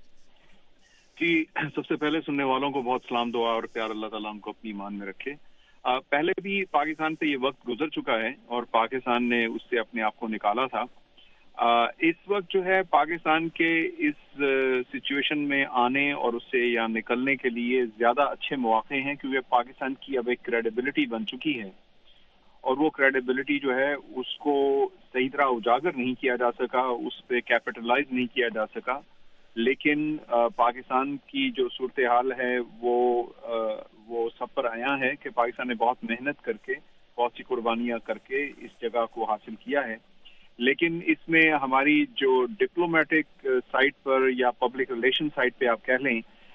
جی سب سے پہلے سننے والوں کو بہت سلام دعا اور پیار اللہ تعالیٰ ہم کو اپنی ایمان میں رکھے. پہلے بھی پاکستان سے یہ وقت گزر چکا ہے اور پاکستان نے اس سے اپنے آپ کو نکالا تھا. اس وقت جو ہے پاکستان کے اس سچویشن میں آنے اور اس سے یا نکلنے کے لیے زیادہ اچھے مواقع ہیں کیونکہ پاکستان کی اب ایک کریڈیبلٹی بن چکی ہے اور وہ کریڈیبلٹی جو ہے اس کو صحیح طرح اجاگر نہیں کیا جا سکا، اس پہ کیپٹلائز نہیں کیا جا سکا. لیکن پاکستان کی جو صورتحال ہے وہ وہ سب پر آیا ہے کہ پاکستان نے بہت محنت کر کے بہت سی قربانیاں کر کے اس جگہ کو حاصل کیا ہے. لیکن اس میں ہماری جو ڈپلومیٹک سائٹ پر یا پبلک ریلیشن سائٹ پہ آپ کہہ لیں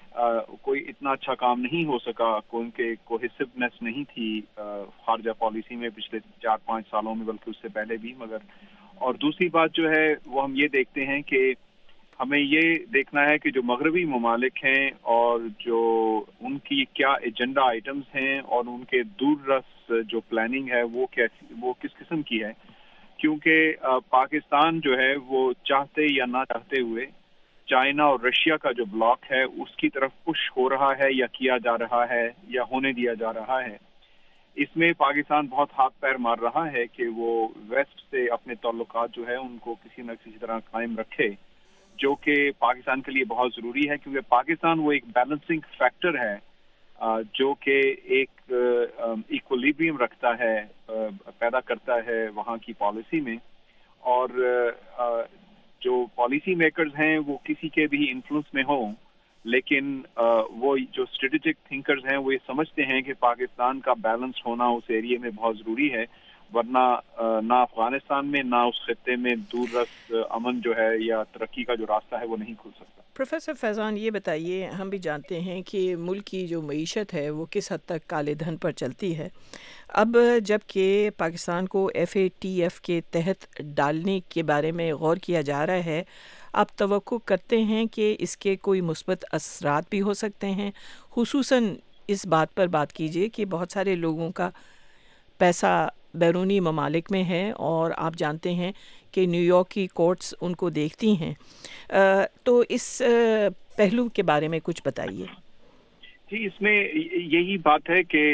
کوئی اتنا اچھا کام نہیں ہو سکا، کیونکہ کوہیسونیس نہیں تھی خارجہ پالیسی میں پچھلے چار پانچ سالوں میں، بلکہ اس سے پہلے بھی. مگر اور دوسری بات جو ہے وہ ہم یہ دیکھتے ہیں کہ ہمیں یہ دیکھنا ہے کہ جو مغربی ممالک ہیں اور جو ان کی کیا ایجنڈا آئٹمز ہیں اور ان کے دور رس جو پلاننگ ہے وہ کیسی، وہ کس قسم کی ہے. کیونکہ پاکستان جو ہے وہ چاہتے یا نہ چاہتے ہوئے چائنا اور رشیا کا جو بلاک ہے اس کی طرف پش ہو رہا ہے یا کیا جا رہا ہے یا ہونے دیا جا رہا ہے. اس میں پاکستان بہت ہاتھ پیر مار رہا ہے کہ وہ ویسٹ سے اپنے تعلقات جو ہے ان کو کسی نہ کسی طرح قائم رکھے، جو کہ پاکستان کے لیے بہت ضروری ہے، کیونکہ پاکستان وہ ایک بیلنسنگ فیکٹر ہے جو کہ ایک ایکولیبریم رکھتا ہے، پیدا کرتا ہے وہاں کی پالیسی میں. اور جو پالیسی میکرز ہیں وہ کسی کے بھی انفلوئنس میں ہوں، لیکن وہ جو اسٹریٹجک تھنکرز ہیں وہ یہ سمجھتے ہیں کہ پاکستان کا بیلنس ہونا اس ایریے میں بہت ضروری ہے، ورنہ نہ افغانستان میں نہ اس خطے میں دور رس امن جو ہے یا ترقی کا جو راستہ ہے وہ نہیں کھل سکتا. پروفیسر فیضان یہ بتائیے، ہم بھی جانتے ہیں کہ ملک کی جو معیشت ہے وہ کس حد تک کالے دھن پر چلتی ہے. اب جب کہ پاکستان کو ایف اے ٹی ایف کے تحت ڈالنے کے بارے میں غور کیا جا رہا ہے، آپ توقع کرتے ہیں کہ اس کے کوئی مثبت اثرات بھی ہو سکتے ہیں؟ خصوصاً اس بات پر بات کیجیے کہ بہت سارے لوگوں کا پیسہ بیرونی ممالک میں ہے اور آپ جانتے ہیں کہ نیو یارک کی کورٹس ان کو دیکھتی ہیں، تو اس پہلو کے بارے میں کچھ بتائیے. جی، اس میں یہی بات ہے کہ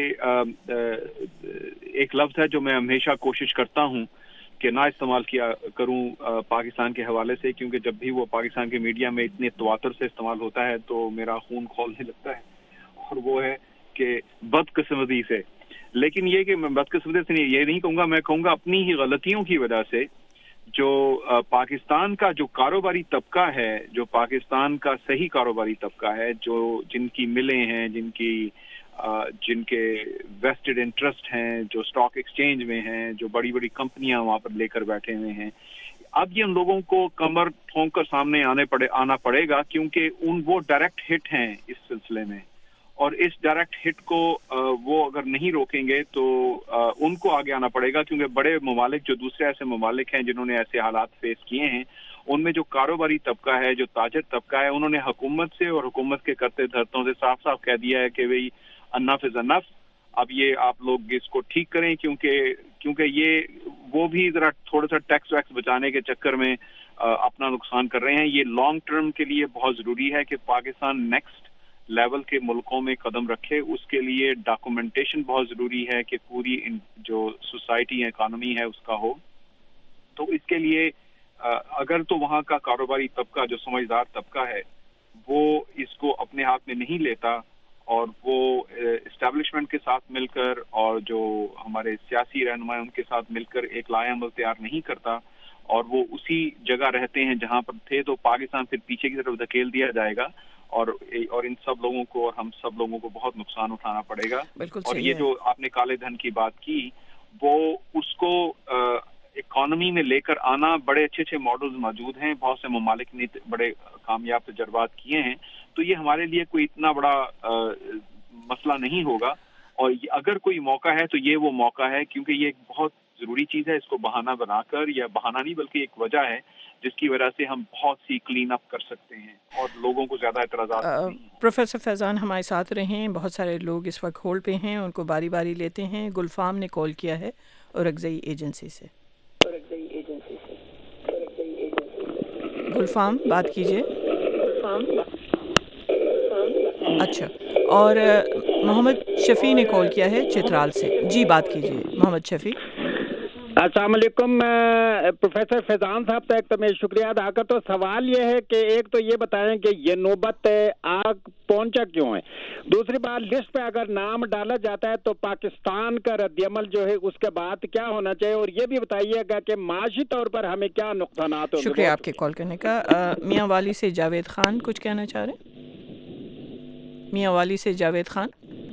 ایک لفظ ہے جو میں ہمیشہ کوشش کرتا ہوں کہ نہ استعمال کیا کروں پاکستان کے حوالے سے، کیونکہ جب بھی وہ پاکستان کے میڈیا میں اتنے تواتر سے استعمال ہوتا ہے تو میرا خون کھولنے لگتا ہے، اور وہ ہے کہ بدقسمتی سے. لیکن یہ کہ میں بدقسمتی سے نہیں، یہ نہیں کہوں گا، میں کہوں گا اپنی ہی غلطیوں کی وجہ سے جو پاکستان کا جو کاروباری طبقہ ہے، جو پاکستان کا صحیح کاروباری طبقہ ہے، جو جن کی ملیں ہیں، جن کی جن کے ویسٹڈ انٹرسٹ ہیں، جو اسٹاک ایکسچینج میں ہیں، جو بڑی بڑی کمپنیاں وہاں پر لے کر بیٹھے ہوئے ہیں، اب یہ ان لوگوں کو کمر ٹھونک کر سامنے آنے پڑے آنا پڑے گا، کیونکہ ان وہ ڈائریکٹ ہٹ ہیں اس سلسلے میں، اور اس ڈائریکٹ ہٹ کو وہ اگر نہیں روکیں گے تو ان کو آگے آنا پڑے گا، کیونکہ بڑے ممالک جو دوسرے ایسے ممالک ہیں جنہوں نے ایسے حالات فیس کیے ہیں، ان میں جو کاروباری طبقہ ہے، جو تاجر طبقہ ہے، انہوں نے حکومت سے اور حکومت کے کرتے دھرتوں سے صاف صاف کہہ دیا ہے کہ بھئی انف از انف، اب یہ آپ لوگ اس کو ٹھیک کریں، کیونکہ کیونکہ یہ وہ بھی ذرا تھوڑا سا ٹیکس ویکس بچانے کے چکر میں اپنا نقصان کر رہے ہیں. یہ لانگ ٹرم کے لیے بہت ضروری ہے کہ پاکستان نیکسٹ لیول کے ملکوں میں قدم رکھے. اس کے لیے ڈاکومنٹیشن بہت ضروری ہے کہ پوری جو سوسائٹی اکانومی ہے اس کا ہو. تو اس کے لیے اگر تو وہاں کا کاروباری طبقہ جو سمجھدار طبقہ ہے وہ اس کو اپنے ہاتھ میں نہیں لیتا اور وہ اسٹیبلشمنٹ کے ساتھ مل کر اور جو ہمارے سیاسی رہنما ان کے ساتھ مل کر ایک لائحہ عمل تیار نہیں کرتا اور وہ اسی جگہ رہتے ہیں جہاں پر تھے، تو پاکستان پھر پیچھے کی طرف دھکیل دیا جائے گا اور اور ان سب لوگوں کو اور ہم سب لوگوں کو بہت نقصان اٹھانا پڑے گا. اور یہ جو آپ نے کالے دھن کی بات کی، وہ اس کو اکانومی میں لے کر آنا، بڑے اچھے اچھے ماڈلز موجود ہیں، بہت سے ممالک نے بڑے کامیاب تجربات کیے ہیں، تو یہ ہمارے لیے کوئی اتنا بڑا مسئلہ نہیں ہوگا. اور اگر کوئی موقع ہے تو یہ وہ موقع ہے، کیونکہ یہ ایک بہت ضروری چیز ہے. اس کو بہانہ بنا کر، یا بہانہ نہیں بلکہ ایک وجہ ہے جس کی وجہ سے ہم بہت سی کلین اپ کر سکتے ہیں اور لوگوں کو زیادہ اعتراضات نہیں ہیں. پروفیسر فیضان ہمارے ساتھ رہیں، بہت سارے لوگ اس وقت ہولڈ پہ ہیں، ان کو باری باری لیتے ہیں. گلفام نے کال کیا ہے اورکزئی ایجنسی سے. گلفام بات کیجیے. اچھا، اور محمد شفیع نے کال کیا ہے چترال سے. جی بات کیجیے محمد شفیع. السلام علیکم پروفیسر فیضان صاحب تک تو میں شکریہ ادا کرتا ہوں. سوال یہ ہے کہ ایک تو یہ بتائیں کہ یہ نوبت آگ پہنچا کیوں ہے. دوسری بات، لسٹ پہ اگر نام ڈالا جاتا ہے تو پاکستان کا رد عمل جو ہے اس کے بعد کیا ہونا چاہیے، اور یہ بھی بتائیے گا کہ معاشی طور پر ہمیں کیا نقصانات ہوں گے. شکریہ آپ کے کال کرنے کا. میاں والی سے جاوید خان کچھ کہنا چاہ رہے ہیں؟ میاں والی سے جاوید خان.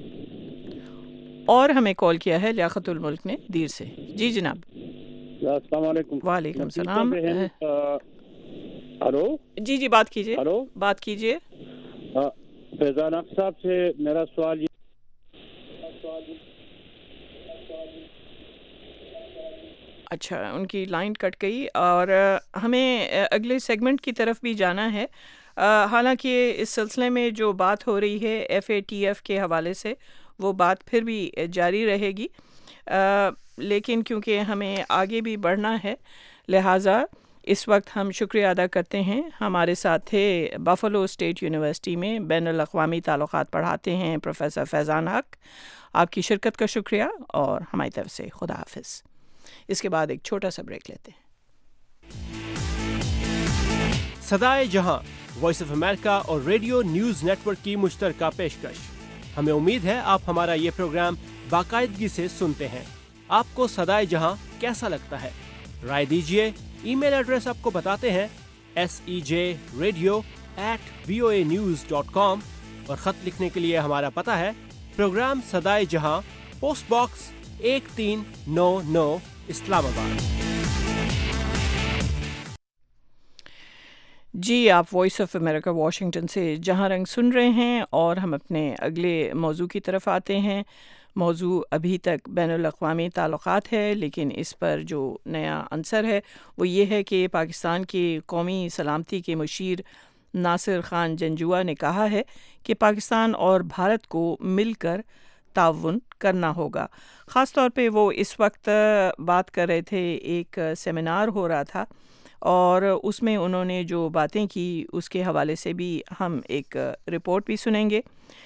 اور ہمیں کال کیا ہے لیاقت الملک نے دیر سے. جی جناب. السلام علیکم. وعلیکم السلام. ہلو. جی جی بات کیجیے. ہلو بات کیجیے. फैजान अख्तर साहब से मेरा सवाल ये अच्छा, उनकी लाइन कट गई और हमें अगले सेगमेंट की तरफ भी जाना है। हालांकि इस सिलसिले में जो बात हो रही है एफ ए टी एफ के हवाले से, वो बात फिर भी जारी रहेगी, आ, लेकिन क्योंकि हमें आगे भी बढ़ना है, लिहाजा इस वक्त हम शुक्रिया अदा करते हैं। हमारे साथ थे बफलो स्टेट यूनिवर्सिटी में बैनुल अक़वामी ताल्लुकात पढ़ाते हैं प्रोफेसर फैज़ान हक। आपकी शिरकत का शुक्रिया और हमारी तरफ से खुदा हाफिज़। इसके बाद एक छोटा सा ब्रेक लेते हैं। Sadaye Jahan voice of America और रेडियो न्यूज़ नेटवर्क की मुश्तरका पेशकश। हमें उम्मीद है आप हमारा ये प्रोग्राम बाकायदगी से सुनते हैं। आपको सदाए जहां कैसा लगता है? राय दीजिए। ईमेल एड्रेस आपको बताते हैं S E J radio at V O A news dot com और ख़त लिखने के लिए हमारा पता है प्रोग्राम सदाए जहां, पोस्ट बॉक्स एक तीन नौ नौ, इस्लामाबाद। जी, आप वॉइस ऑफ अमेरिका वाशिंगटन से जहां रंग सुन रहे हैं और हम अपने अगले मौजू की तरफ आते हैं। मौजू अभी तक बैनुल अक़वामी ताल्लुकात है, लेकिन इस पर जो नया अंसर है वो ये है कि पाकिस्तान की कौमी सलामती के मुशीर नासिर खान जंजुआ ने कहा है कि पाकिस्तान और भारत को मिलकर ताउन करना होगा। ख़ास तौर पे वो इस वक्त बात कर रहे थे, एक सेमिनार हो रहा था और उसमें उन्होंने जो बातें की उसके हवाले से भी हम एक रिपोर्ट भी सुनेंगे।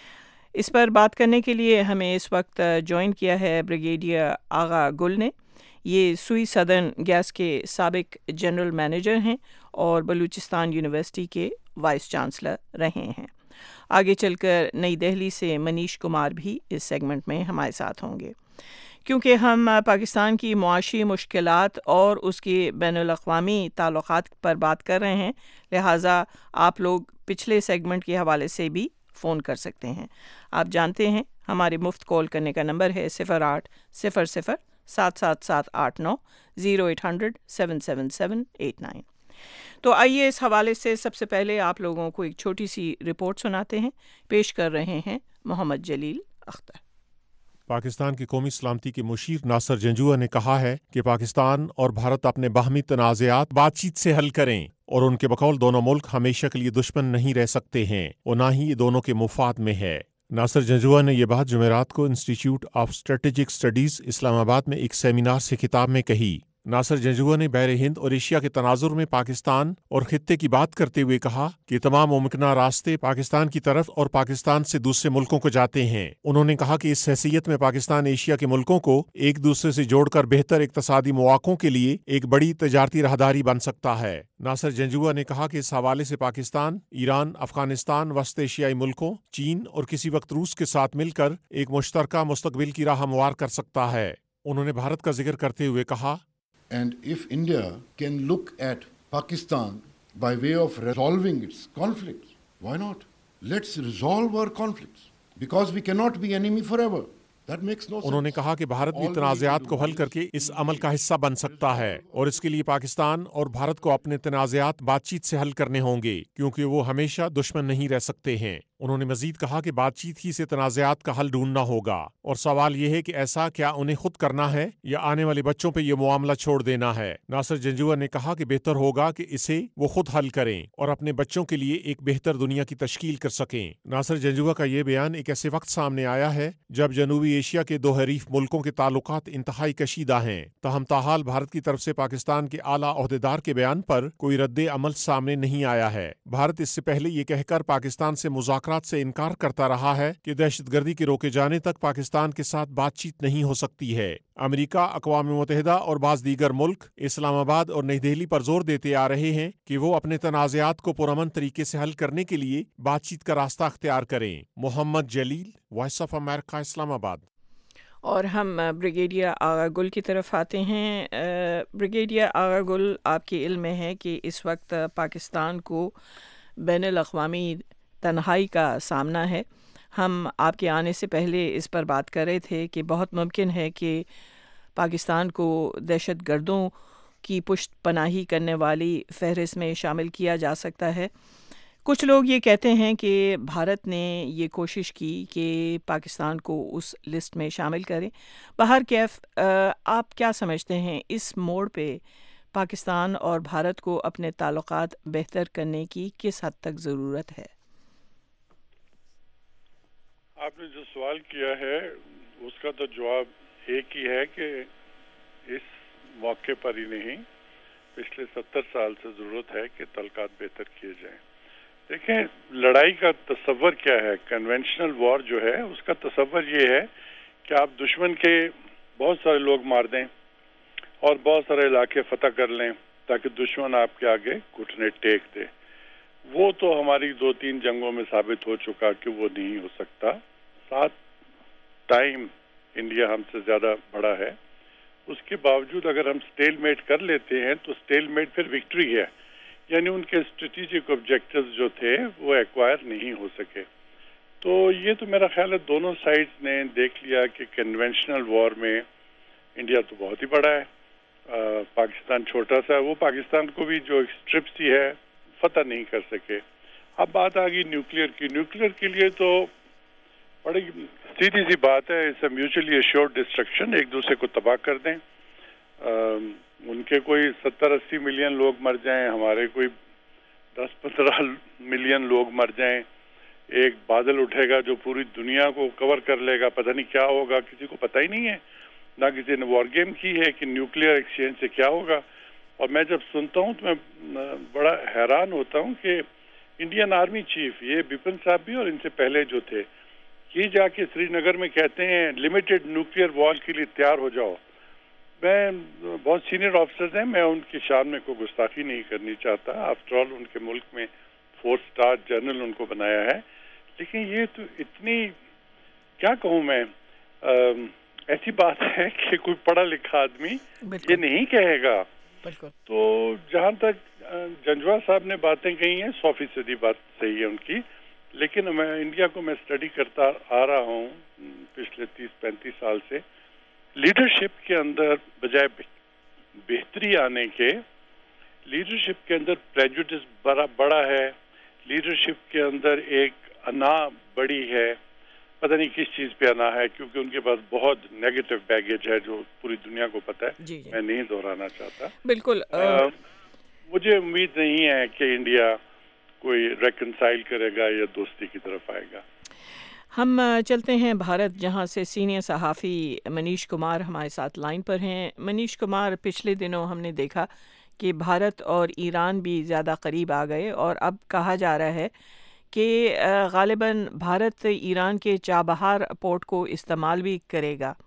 इस पर बात करने के लिए हमें इस वक्त ज्वाइन किया है ब्रिगेडियर आगा गुल ने। ये सुई सदर्न गैस के साबिक जनरल मैनेजर हैं और बलूचिस्तान यूनिवर्सिटी के वाइस चांसलर रहे हैं। आगे चलकर नई दिल्ली से मनीष कुमार भी इस सेगमेंट में हमारे साथ होंगे। क्योंकि हम पाकिस्तान की मुआशी मुश्किलात और उसके बैनुल अक़वामी ताल्लुकात पर बात कर रहे हैं, लिहाजा आप लोग पिछले सेगमेंट के हवाले से भी फ़ोन कर सकते हैं। आप जानते हैं हमारे मुफ्त कॉल करने का नंबर है सिफर आठ सिफर सिफर सात सात सात आठ नौ zero eight hundred seven seven seven eight nine. तो आइए इस हवाले से सबसे पहले आप लोगों को एक छोटी सी रिपोर्ट सुनाते हैं। पेश कर रहे हैं मोहम्मद जलील अख्तर। पाकिस्तान की कौमी सलामती के मुशीर नासिर जंजुआ ने कहा है कि पाकिस्तान और भारत अपने बाहमी तनाज़ात बातचीत से हल करें और उनके बकौल दोनों मुल्क हमेशा के लिए दुश्मन नहीं रह सकते हैं और ना ही ये दोनों के मुफाद में है। नासिर जंजुआ ने यह बात जुमेरात को institute of strategic studies Islamabad में एक सेमिनार से खिताब में कही। नासिर जंजुआ ने बहर हिंद और एशिया के तनाजुर में पाकिस्तान और खित्ते की बात करते हुए कहा कि तमाम मुमकिन रास्ते पाकिस्तान की तरफ और पाकिस्तान से दूसरे मुल्कों को जाते हैं। उन्होंने कहा कि इस हैसियत में पाकिस्तान एशिया के मुल्कों को एक दूसरे से जोड़कर बेहतर इक्तसादी मौक़ों के लिए एक बड़ी तजारती राहदारी बन सकता है। नासिर जंजुआ ने कहा कि इस हवाले से पाकिस्तान, ईरान, अफगानिस्तान, वस्त एशियाई मुल्कों, चीन और किसी वक्त रूस के साथ मिलकर एक मुश्तरका मुस्तकबिल की राह हमवार कर सकता है। उन्होंने भारत का जिक्र करते हुए कहा, And if India can look at Pakistan by way of resolving its conflicts, why not? Let's resolve our conflicts because we cannot be enemy forever. That makes no sense. उन्होंने कहा कि भारत भी तनाज़ात को हल करके इस अमल का हिस्सा बन सकता है और इसके लिए पाकिस्तान और भारत को अपने तनाज़ात बातचीत से हल करने होंगे, क्योंकि वो हमेशा दुश्मन नहीं रह सकते हैं। उन्होंने मजीद कहा कि बातचीत ही से तनाज़ात का हल ढूंढना होगा और सवाल यह है कि ऐसा क्या उन्हें खुद करना है या आने वाले बच्चों पे ये मामला छोड़ देना है। नासिर जंजुआ ने कहा कि बेहतर होगा कि इसे वो खुद हल करें और अपने बच्चों के लिए एक बेहतर दुनिया की तश्कील कर सकें। नासिर जंजुआ का ये बयान एक ऐसे वक्त सामने आया है जब जनूबी एशिया के दो हरीफ मुल्कों के ताल्लुकात इंतहाई कशीदा हैं। तहम ताहाल भारत की तरफ से पाकिस्तान के आला ओहदेदार के बयान पर कोई रद्द अमल सामने नहीं आया है। भारत इससे पहले ये कहकर पाकिस्तान से मुज़ाकरात से इनकार करता रहा है कि दहशतगर्दी के रोके जाने तक पाकिस्तान के साथ बातचीत नहीं हो सकती है। अमेरिका, अक़वाम मुत्तहिदा और बाज़ दीगर मुल्क इस्लामाबाद और नई दिल्ली पर जोर देते आ रहे हैं कि वो अपने तनाज़ात को पुरअमन तरीके से हल करने के लिए बातचीत का रास्ता अख्तियार करें। Mohammad Jalil, voice of America, Islamabad. और हम ब्रिगेडियर आगा गुल की तरफ आते हैं। ब्रिगेडियर आगा गुल, आपके इल्म में है कि इस वक्त पाकिस्तान को बैनुल अक़वामी तन्हाई का सामना है। हम आपके आने से पहले इस पर बात कर रहे थे कि बहुत मुमकिन है कि पाकिस्तान को दहशत गर्दों की पुष्ट पनाही करने वाली फहरिस्त में शामिल किया जा सकता है। کچھ لوگ یہ کہتے ہیں کہ بھارت نے یہ کوشش کی کہ پاکستان کو اس لسٹ میں شامل کریں. بہر کیف آپ کیا سمجھتے ہیں اس موڑ پہ پاکستان اور بھارت کو اپنے تعلقات بہتر کرنے کی کس حد تک ضرورت ہے؟ آپ نے جو سوال کیا ہے اس کا تو جواب ایک ہی ہے کہ اس موقع پر ہی نہیں، پچھلے ستر سال سے ضرورت ہے کہ تعلقات بہتر کیے جائیں. دیکھیں، لڑائی کا تصور کیا ہے؟ کنونشنل وار جو ہے اس کا تصور یہ ہے کہ آپ دشمن کے بہت سارے لوگ مار دیں اور بہت سارے علاقے فتح کر لیں تاکہ دشمن آپ کے آگے گھٹنے ٹیک دے. وہ تو ہماری دو تین جنگوں میں ثابت ہو چکا کہ وہ نہیں ہو سکتا. سات ٹائم انڈیا ہم سے زیادہ بڑا ہے، اس کے باوجود اگر ہم سٹیل میٹ کر لیتے ہیں تو سٹیل میٹ پھر وکٹری ہے، یعنی ان کے اسٹریٹجک آبجیکٹیوز جو تھے وہ ایکوائر نہیں ہو سکے. تو یہ تو میرا خیال ہے دونوں سائڈز نے دیکھ لیا کہ کنونشنل وار میں انڈیا تو بہت ہی بڑا ہے، آ, پاکستان چھوٹا سا ہے. وہ پاکستان کو بھی جو اسٹرپ سی ہے فتح نہیں کر سکے. اب بات آ گئی نیوکلیئر کی. نیوکلیئر کے لیے تو بڑی سیدھی سی بات ہے، it's a mutually assured destruction. ایک دوسرے کو تباہ کر دیں. آ, ان کے کوئی ستر اسی ملین لوگ مر جائیں، ہمارے کوئی دس پندرہ ملین لوگ مر جائیں، ایک بادل اٹھے گا جو پوری دنیا کو کور کر لے گا. پتہ نہیں کیا ہوگا، کسی کو پتہ ہی نہیں ہے، نہ کسی نے وار گیم کی ہے کہ نیوکلیئر ایکسچینج سے کیا ہوگا. اور میں جب سنتا ہوں تو میں بڑا حیران ہوتا ہوں کہ انڈین آرمی چیف یہ بپن صاحب بھی اور ان سے پہلے جو تھے یہ جا کے سری نگر میں کہتے ہیں لمیٹڈ نیوکلیئر وار کے لیے تیار ہو جاؤ. میں بہت سینئر آفیسرز ہیں، میں ان کی شان میں کوئی گستاخی نہیں کرنی چاہتا. آفٹر آل ان کے ملک میں فور سٹار جنرل ان کو بنایا ہے. لیکن یہ تو اتنی کیا کہوں میں، آ, ایسی بات ہے کہ کوئی پڑھا لکھا آدمی یہ نہیں کہے گا. تو جہاں تک جنجوا صاحب نے باتیں کہی ہیں سو فیصدی بات صحیح ہے ان کی. لیکن میں انڈیا کو میں اسٹڈی کرتا آ رہا ہوں پچھلے تیس پینتیس سال سے. لیڈرشپ کے اندر بجائے بہتری آنے کے، لیڈرشپ کے اندر پریجوڈس بڑا بڑا ہے، لیڈرشپ کے اندر ایک انا بڑی ہے. پتہ نہیں کس چیز پہ انا ہے، کیونکہ ان کے پاس بہت نیگیٹو بیگیج ہے جو پوری دنیا کو پتہ ہے. جی جی. میں نہیں دہرانا چاہتا. بالکل. مجھے امید نہیں ہے کہ انڈیا کوئی ریکنسائل کرے گا یا دوستی کی طرف آئے گا. ہم چلتے ہیں بھارت، جہاں سے سینئر صحافی منیش کمار ہمارے ساتھ لائن پر ہیں. منیش کمار، پچھلے دنوں ہم نے دیکھا کہ بھارت اور ایران بھی زیادہ قریب آ گئے اور اب کہا جا رہا ہے کہ غالباً بھارت ایران کے چابہار پورٹ کو استعمال بھی کرے گا.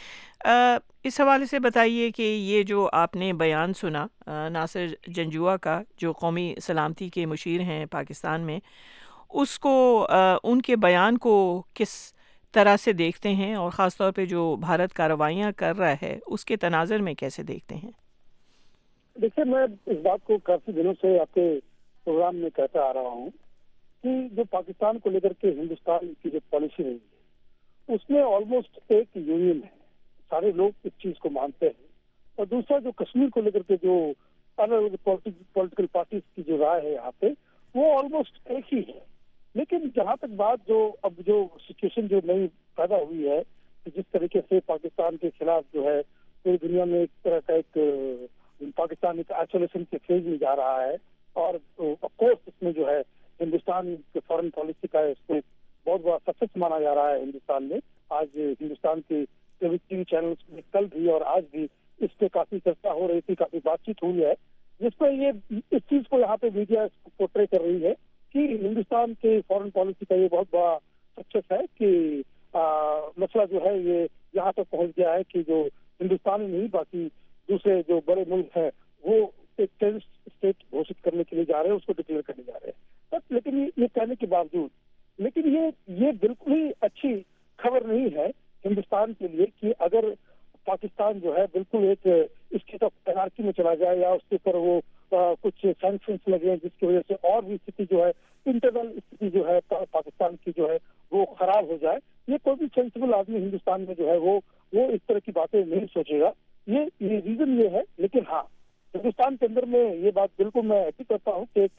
اس حوالے سے بتائیے کہ یہ جو آپ نے بیان سنا ناصر جنجوا کا، جو قومی سلامتی کے مشیر ہیں پاکستان میں، اس کو ان کے بیان کو کس طرح سے دیکھتے ہیں اور خاص طور پہ جو بھارت کارروائیاں کر رہا ہے اس کے تناظر میں کیسے دیکھتے ہیں؟ دیکھیے، میں اس بات کو کافی دنوں سے آپ کے پروگرام میں کہتا آ رہا ہوں کہ جو پاکستان کو لے کر کے ہندوستان کی جو پالیسی رہی ہے اس میں آلموسٹ ایک یونین ہے، سارے لوگ اس چیز کو مانتے ہیں. اور دوسرا جو کشمیر کو لے کر کے جو الگ پولیٹیکل پارٹیز کی جو رائے ہے یہاں پہ وہ آلموسٹ ایک ہی ہے. لیکن جہاں تک بات جو اب جو سچویشن جو نئی پیدا ہوئی ہے کہ جس طریقے سے پاکستان کے خلاف جو ہے پوری دنیا میں ایک طرح کا ایک پاکستان ایک آئسولیشن کے فیز میں جا رہا ہے، اور آف کورس اس میں جو ہے ہندوستان کے فارن پالیسی کا اس میں بہت بڑا سکسیس مانا جا رہا ہے ہندوستان میں. آج ہندوستان کے ٹی وی چینلز میں کل بھی اور آج بھی اس پہ کافی چرچا ہو رہی تھی، کافی بات چیت ہوئی ہے، جس پہ یہ اس چیز کو یہاں پہ میڈیا پورٹری کر رہی ہے کہ ہندوستان کے فارن پالیسی کا یہ بہت بڑا سکسیس ہے کہ مسئلہ جو ہے یہ یہاں تک پہنچ گیا ہے کہ جو ہندوستان ہی نہیں باقی دوسرے جو بڑے ملک ہیں وہ ایک ٹیررسٹ اسٹیٹ گھوشت کرنے کے لیے جا رہے ہیں، اس کو ڈکلیئر کرنے جا رہے ہیں. لیکن یہ کہنے کے باوجود لیکن یہ یہ بالکل ہی اچھی خبر نہیں ہے ہندوستان کے لیے کہ اگر پاکستان جو ہے بالکل ایک اسٹیٹ آف انارکی میں چلا جائے یا اس کے اوپر وہ کچھ سینکشنز لگے جس کی وجہ سے اور بھی استھتی جو ہے انٹرنل استھتی جو ہے پاکستان کی جو ہے وہ خراب ہو جائے. یہ کوئی بھی سینسیبل آدمی ہندوستان میں جو ہے وہ وہ اس طرح کی باتیں نہیں سوچے گا. یہ یہ ریزن یہ ہے. لیکن ہاں، ہندوستان کے اندر میں یہ بات بالکل میں ایسی کرتا ہوں کہ ایک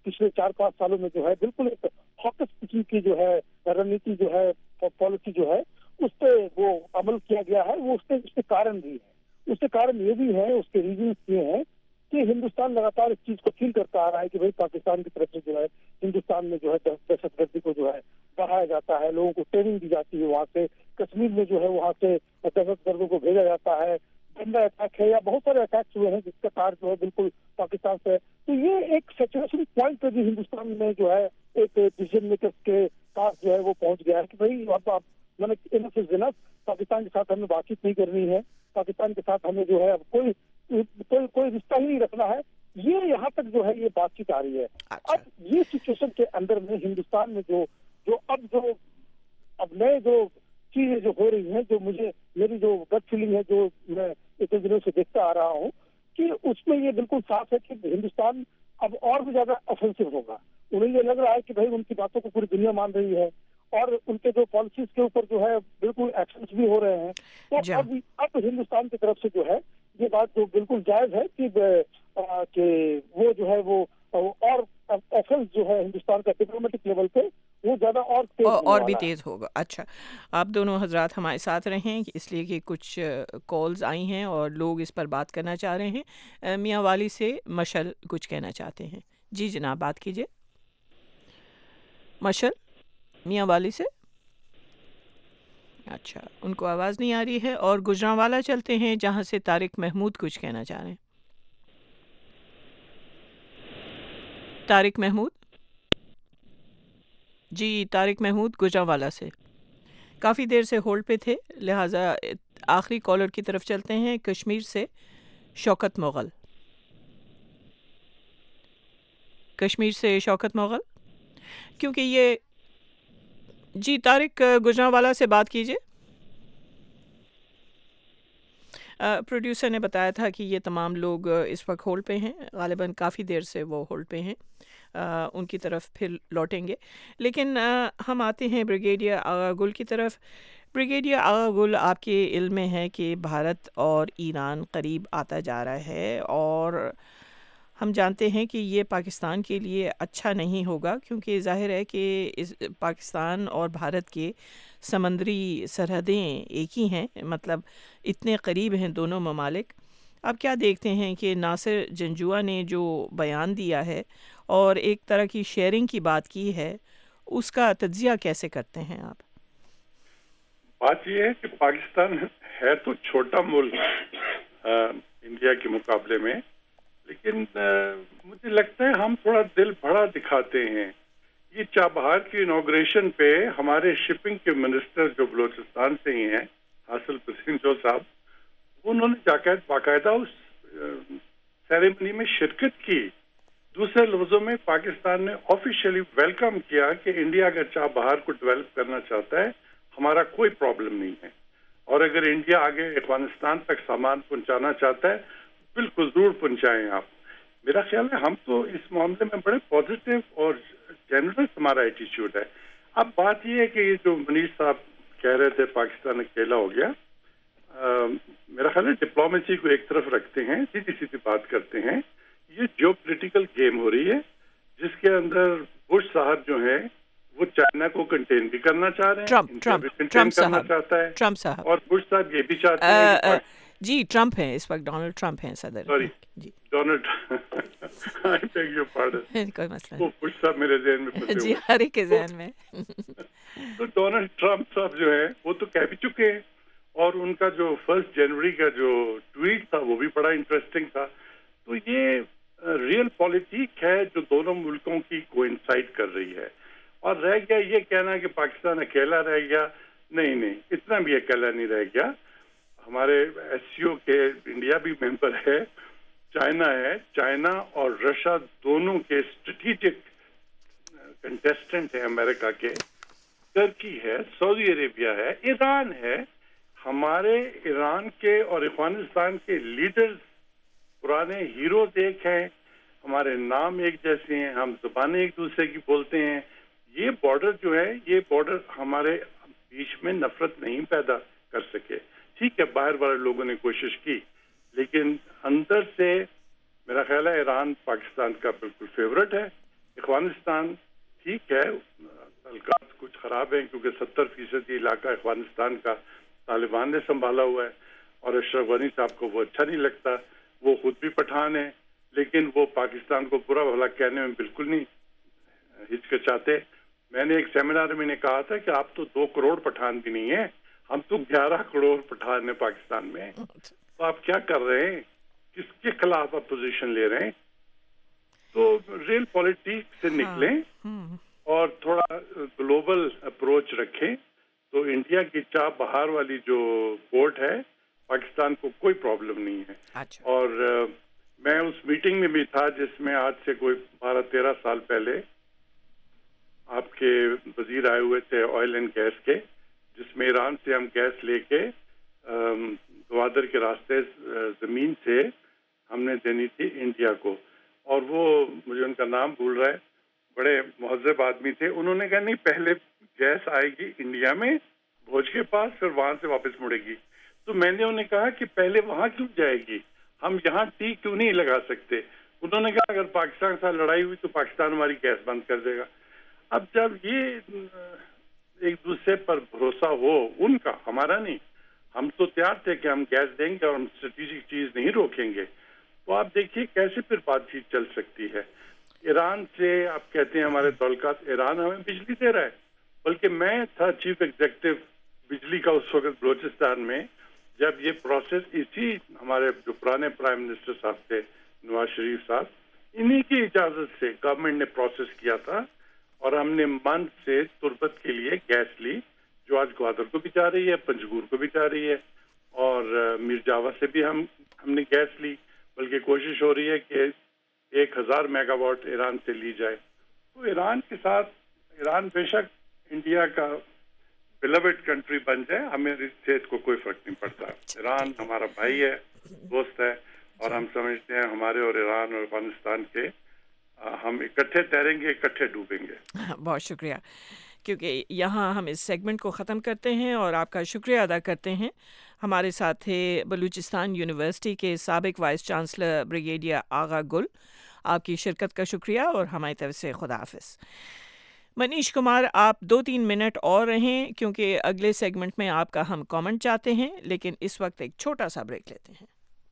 पिछले चार पाँच सालों में जो है बिल्कुल एक हॉकस किस्म की जो है रणनीति जो है पॉलिसी जो है उस पर वो अमल किया गया है। वो उसके उसके कारण भी है, उसके कारण ये भी है, उसके रीजन ये हैं कि हिंदुस्तान लगातार इस चीज को फील करता आ रहा है कि भाई पाकिस्तान की तरफ से जो है हिंदुस्तान में जो है दहशतगर्दी को जो है बढ़ाया जाता है, लोगों को ट्रेनिंग दी जाती है, वहाँ से कश्मीर में जो है वहाँ से दहशतगर्दों को भेजा जाता है, बंदा अटैक है या बहुत सारे अटैक्स हुए हैं जिसका तार जो है बिल्कुल पाकिस्तान से। तो ये एक सैचुरेशन पॉइंट पे भी हिंदुस्तान में जो है एक डिसीजन मेकर्स के पास जो है वो पहुंच गया है कि भाई अब आप मैंने इनफ इज इनफ, पाकिस्तान के साथ हमें बातचीत नहीं करनी है, पाकिस्तान के साथ हमें जो है अब कोई कोई कोई रिश्ता ही नहीं रखना है। ये यहाँ तक जो है ये बातचीत आ रही है। अच्छा। अब ये सिचुएशन के अंदर में हिंदुस्तान में जो जो अब जो अब नए जो चीजें जो हो रही हैं, जो मुझे मेरी जो गट फीलिंग है जो मैं इतने दिनों से देखता आ रहा हूँ कि उसमें ये बिल्कुल साफ है कि हिंदुस्तान अब और भी ज्यादा ऑफेंसिव होगा। उन्हें ये लग रहा है कि भाई उनकी बातों को पूरी दुनिया मान रही है और उनके जो पॉलिसीज के ऊपर जो है बिल्कुल एक्शंस भी हो रहे हैं। तो अब अब हिंदुस्तान की तरफ से जो है ये बात जो बिल्कुल जायज है कि कि वो जो है वो और ऑफेंस जो है हिंदुस्तान का डिप्लोमेटिक लेवल पे वो ज्यादा और तेज और, और भी तेज होगा। अच्छा, आप दोनों हजरात हमारे साथ रहें इसलिए कि कुछ कॉल्स आई हैं और लोग इस पर बात करना चाह रहे हैं। मियाँ वाली से मशल कुछ कहना चाहते हैं। जी जनाब, बात कीजिए। मशल मियाँ वाली से। अच्छा, उनको आवाज़ नहीं आ रही है। और गुजरांवाला चलते हैं जहाँ से तारिक महमूद कुछ कहना चाह रहे हैं। तारिक महमूद जी, तारिक महमूद गुजरांवाला से काफ़ी देर से होल्ड पे थे, लिहाजा आखिरी कॉलर की तरफ चलते हैं। कश्मीर से शौकत मुग़ल। कश्मीर से शौकत मुग़ल, क्योंकि ये जी तारिक गुजरांवाला से बात कीजिए। प्रोड्यूसर ने बताया था कि ये तमाम लोग इस वक्त होल्ड पे हैं, ग़ालिबन काफ़ी देर से वो होल्ड पे हैं। आ, उनकी तरफ फिर लौटेंगे, लेकिन आ, हम आते हैं ब्रिगेडियर आगा गुल की तरफ। ब्रिगेडियर आगा गुल, आपके इल्म में है कि भारत और ईरान करीब आता जा रहा है और हम जानते हैं कि ये पाकिस्तान के लिए अच्छा नहीं होगा, क्योंकि ज़ाहिर है कि इस पाकिस्तान और भारत के समंदरी सरहदें एक ही हैं, मतलब इतने करीब हैं दोनों ममालिक। आप क्या देखते हैं कि नासिर जंजुआ ने जो बयान दिया है और एक तरह की शेयरिंग की बात की है, उसका तज्जिया कैसे करते हैं आप? बात यह है कि पाकिस्तान है तो छोटा मुल्क इंडिया के मुकाबले में, लेकिन आ, मुझे लगता है हम थोड़ा दिल बड़ा दिखाते हैं। ये चाबहार की इनॉग्रेशन पे हमारे शिपिंग के मिनिस्टर जो बलूचिस्तान से ही हैं, हासिल परसीन जो साहब, उन्होंने जाकर बाकायदा उस सेरेमनी में शिरकत की। दूसरे लफ्जों में पाकिस्तान ने ऑफिशियली वेलकम किया कि इंडिया अगर चाबहार को डेवलप करना चाहता है, हमारा कोई प्रॉब्लम नहीं है, और अगर इंडिया आगे अफगानिस्तान तक सामान पहुंचाना चाहता है बिल्कुल जरूर पहुंचाएं आप। मेरा ख्याल है हम तो इस मामले में बड़े पॉजिटिव और जेनरस हमारा एटीट्यूड है। अब बात यह है कि ये जो मनीष साहब कह रहे थे पाकिस्तान अकेला हो गया, आ, मेरा ख्याल है डिप्लोमेसी को एक तरफ रखते हैं, सीधी सीधी बात करते हैं। ये जो पॉलिटिकल गेम हो रही है जिसके अंदर बुश साहब जो है वो चाइना को कंटेन भी करना चाह रहे हैं, ट्रम्प ट्रम्प ट्रम्प साहब चाहता है ट्रम्प साहब और बुश साहब ये भी चाहते हैं कि जी ट्रम्प हैं इस वक्त, डोनाल्ड ट्रम्प हैं सदर। Sorry ji Donald I beg your pardon, कोई मसला वो बुश साहब मेरे ज़हन में फंसे जी, हर एक के ज़हन में। तो डोनाल्ड ट्रम्प साहब जो है वो तो कह भी चुके हैं, और उनका जो फर्स्ट जनवरी का जो ट्वीट था वो भी बड़ा इंटरेस्टिंग था। तो ये रियल पॉलिटिक है जो दोनों मुल्कों की कोइंसाइड कर रही है। और रह गया ये कहना कि पाकिस्तान अकेला रह गया, नहीं नहीं, इतना भी अकेला नहीं रह गया। हमारे एससीओ के इंडिया भी मेंबर है, चाइना है, चाइना और रशिया दोनों के स्ट्रेटेजिक कंटेस्टेंट है अमेरिका के, टर्की है, सऊदी अरेबिया है, ईरान है। हमारे ईरान के और अफगानिस्तान के लीडर्स पुराने हीरोज एक हैं, हमारे नाम एक जैसे हैं, हम ज़बानें एक दूसरे की बोलते हैं। ये बॉर्डर जो है, ये बॉर्डर हमारे बीच में नफरत नहीं पैदा कर सके। ठीक है, बाहर वाले लोगों ने कोशिश की, लेकिन अंदर से मेरा ख्याल है ईरान पाकिस्तान का बिल्कुल फेवरेट है, अफगानिस्तान ठीक है, तल्कात कुछ खराब है क्योंकि सत्तर फीसद इलाका अफगानिस्तान का तालिबान ने संभाला हुआ है और अशरफ गनी साहब को वो अच्छा नहीं लगता, वो खुद भी पठान है, लेकिन वो पाकिस्तान को बुरा भला कहने में बिल्कुल नहीं हिचकिचाते। मैंने एक सेमिनार में ने कहा था कि आप तो दो करोड़ पठान भी नहीं है, हम तो ग्यारह करोड़ पठान है पाकिस्तान में, तो आप क्या कर रहे हैं, किसके खिलाफ आप पोजीशन ले रहे हैं? तो रियल पॉलिटिक्स से निकलें और थोड़ा ग्लोबल अप्रोच रखें तो इंडिया की चाह बहार वाली जो पोर्ट है पाकिस्तान को कोई प्रॉब्लम नहीं है। अच्छा। और uh, मैं उस मीटिंग में भी था जिसमें आज से कोई बारह तेरह साल पहले आपके वजीर आए हुए थे ऑयल एंड गैस के, जिसमें ईरान से हम गैस लेके गवादर के रास्ते जमीन से हमने देनी थी इंडिया को, और वो मुझे उनका नाम भूल रहा है, बड़े मुहज्जब आदमी थे। उन्होंने कहा नहीं, पहले गैस आएगी इंडिया में भोज के पास, फिर वहां से वापस मुड़ेगी। तो मैंने उन्हें कहा कि पहले वहां क्यों जाएगी, हम यहाँ टी क्यों नहीं लगा सकते? उन्होंने कहा अगर पाकिस्तान के साथ लड़ाई हुई तो पाकिस्तान हमारी गैस बंद कर देगा। अब जब ये एक दूसरे पर भरोसा हो, उनका हमारा नहीं, हम तो तैयार थे कि हम गैस देंगे और हम स्ट्रेटेजिक चीज नहीं रोकेंगे, तो आप देखिए कैसे फिर बातचीत चल सकती है। ईरान से आप कहते हैं हमारे तौलकात, ईरान हमें बिजली दे रहा है, बल्कि मैं था चीफ एग्जीक्यूटिव बिजली का उस वक्त बलोचिस्तान में, जब ये प्रोसेस इसी हमारे जो पुराने प्राइम मिनिस्टर साहब थे नवाज शरीफ साहब, इन्हीं की इजाजत से गवर्नमेंट ने प्रोसेस किया था और हमने मंद से तुर्बत के लिए गैस ली, जो आज ग्वादर को भी जा रही है, पंजगूर को भी जा रही है, और मीरजावा से भी हम हमने गैस ली, बल्कि कोशिश हो रही है कि एक हजार मेगावाट ईरान से ली जाए। तो ईरान के साथ, ईरान बेशक इंडिया का बिलवेड कंट्री बन जाए, हमें इस चीज को कोई फर्क नहीं पड़ता। ईरान हमारा भाई है, दोस्त है, और हम समझते हैं हमारे और ईरान और अफगानिस्तान के हम इकट्ठे तैरेंगे, इकट्ठे डूबेंगे। बहुत शुक्रिया, क्योंकि यहाँ हम इस सेगमेंट को ख़त्म करते हैं और आपका शुक्रिया अदा करते हैं। हमारे साथ थे बलूचिस्तान यूनिवर्सिटी के साबिक वाइस चांसलर ब्रिगेडियर आगा गुल, आपकी शिरकत का शुक्रिया और हमारी तरफ से खुदा हाफिज़। मनीष कुमार, आप दो तीन मिनट और रहें क्योंकि अगले सेगमेंट में आपका हम कमेंट चाहते हैं, लेकिन इस वक्त एक छोटा सा ब्रेक लेते हैं।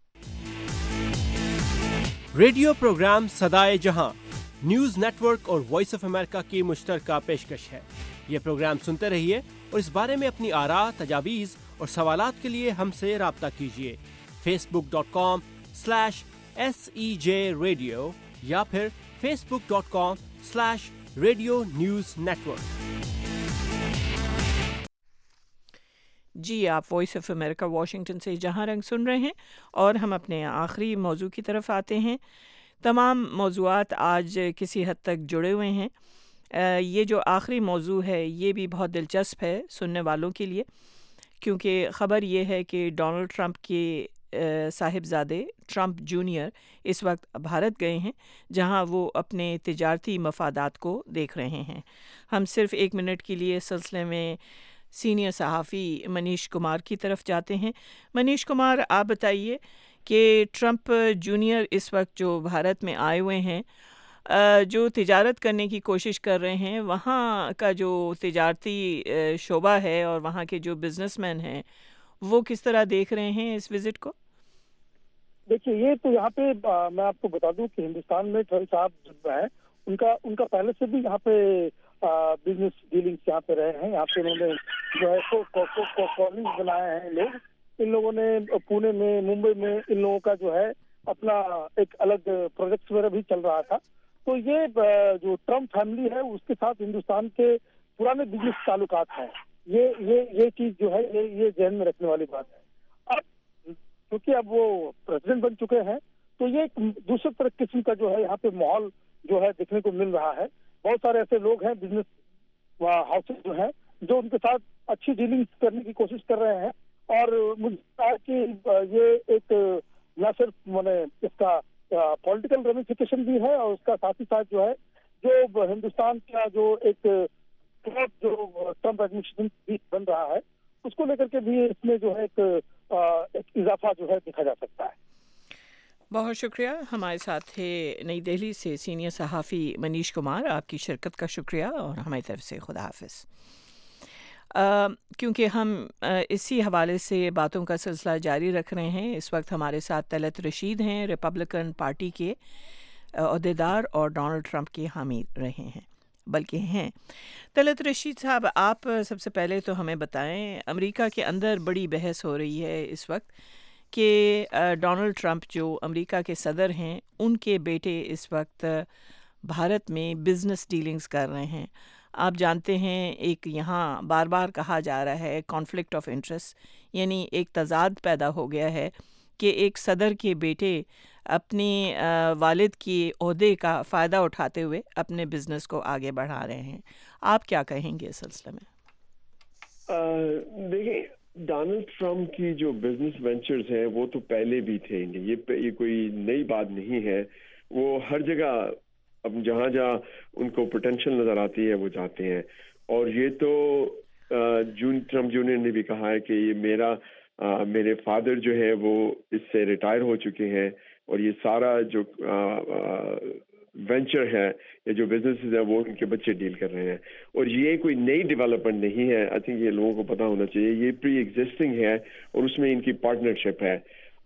Radio programme Sadaye Jahan news network और वॉइस ऑफ अमेरिका की मुश्तरका पेशकश है। ये प्रोग्राम सुनते रहिए और इस बारे में अपनी आरा, तजावीज़ और सवालात के लिए हमसे राब्ता कीजिए Facebook dot com slash S E J radio या फिर Facebook dot com slash radio news network. जी, आप वॉइस ऑफ अमेरिका वाशिंगटन से जहां रंग सुन रहे हैं और हम अपने आखिरी मौजू की तरफ आते हैं। तमाम मौज़ूआत आज किसी हद तक जुड़े हुए हैं। ये जो आखिरी मौजू है ये भी बहुत दिलचस्प है सुनने वालों के लिए, क्योंकि ख़बर ये है कि डोनाल्ड ट्रंप के साहिबजादे ट्रंप जूनियर इस वक्त भारत गए हैं, जहां वो अपने तिजारती मफादात को देख रहे हैं। हम सिर्फ एक मिनट के लिए सिलसिले में सीनियर सहाफ़ी मनीष कुमार की तरफ जाते हैं। मनीष कुमार, आप बताइए कि ट्रंप जूनियर इस वक्त जो भारत में आए हुए हैं, जो तिजारत करने की कोशिश कर रहे हैं, वहाँ का जो तिजारती शोबा है और वहाँ के जो बिजनेसमैन हैं वो किस तरह देख रहे हैं इस विजिट को? देखिए, ये तो यहाँ पे आ, मैं आपको बता दूं कि हिंदुस्तान में ट्रंप साहब जब है उनका उनका पहले से भी यहाँ पे बिजनेस डीलिंग्स यहाँ पे रहे हैं। यहाँ पे उन्होंने जो है को, को, को, को, कॉलोनीज बनाए हैं लोग। इन लोगों ने पुणे में, मुंबई में इन लोगों का जो है अपना एक अलग प्रोजेक्ट वगैरह भी चल रहा था। तो ये जो ट्रंप फैमिली है उसके साथ हिंदुस्तान के पुराने बिजनेस ताल्लुकात हैं। ये ये ये चीज जो है ये ये ध्यान में रखने वाली बात है। अब क्योंकि अब वो प्रेसिडेंट बन चुके हैं तो ये एक दूसरे तरह किस्म का जो है यहाँ पे माहौल जो है देखने को मिल रहा है। बहुत सारे ऐसे लोग हैं, बिजनेस हाउसेज जो हैं, जो उनके साथ अच्छी डीलिंग करने की कोशिश कर रहे हैं। और मुझे लगता है कि ये एक न सिर्फ मैंने इसका पॉलिटिकल रेमिफिकेशन भी है और उसका साथ ही साथ जो है जो हिंदुस्तान का जो एक जो ट्रंप एडमिनिस्ट्रेशन भी बन रहा है उसको लेकर के भी इसमें जो है एक, एक इजाफा जो है देखा जा सकता है। بہت شکریہ. ہمارے ساتھ تھے نئی دہلی سے سینئر صحافی منیش کمار. آپ کی شرکت کا شکریہ اور ہماری طرف سے خدا حافظ. کیونکہ ہم اسی حوالے سے باتوں کا سلسلہ جاری رکھ رہے ہیں، اس وقت ہمارے ساتھ طلعت رشید ہیں، ریپبلکن پارٹی کے عہدیدار اور ڈونلڈ ٹرمپ کے حامی رہے ہیں بلکہ ہیں. طلعت رشید صاحب، آپ سب سے پہلے تو ہمیں بتائیں، امریکہ کے اندر بڑی بحث ہو رہی ہے اس وقت کہ ڈونلڈ ٹرمپ جو امریکہ کے صدر ہیں، ان کے بیٹے اس وقت بھارت میں بزنس ڈیلنگز کر رہے ہیں. آپ جانتے ہیں ایک یہاں بار بار کہا جا رہا ہے کانفلکٹ آف انٹرسٹ، یعنی ایک تضاد پیدا ہو گیا ہے کہ ایک صدر کے بیٹے اپنی والد کی عہدے کا فائدہ اٹھاتے ہوئے اپنے بزنس کو آگے بڑھا رہے ہیں. آپ کیا کہیں گے اس سلسلے میں؟ دیکھیں، ڈونلڈ ٹرمپ کی جو بزنس وینچرز ہیں وہ تو پہلے بھی تھے، یہ یہ کوئی نئی بات نہیں ہے. وہ ہر جگہ اب جہاں جہاں ان کو پوٹینشیل نظر آتی ہے وہ جاتے ہیں. اور یہ تو جون ٹرمپ جونیئر نے بھی کہا ہے کہ یہ میرا میرے فادر جو ہے وہ اس سے ریٹائر ہو چکے ہیں اور یہ سارا جو وینچر ہے یا جو بزنسز ہیں وہ ان کے بچے ڈیل کر رہے ہیں. اور یہ کوئی نئی ڈیولپمنٹ نہیں ہے. آئی تھنک یہ لوگوں کو پتہ ہونا چاہیے، یہ پری ایگزسٹنگ ہے اور اس میں ان کی پارٹنرشپ ہے.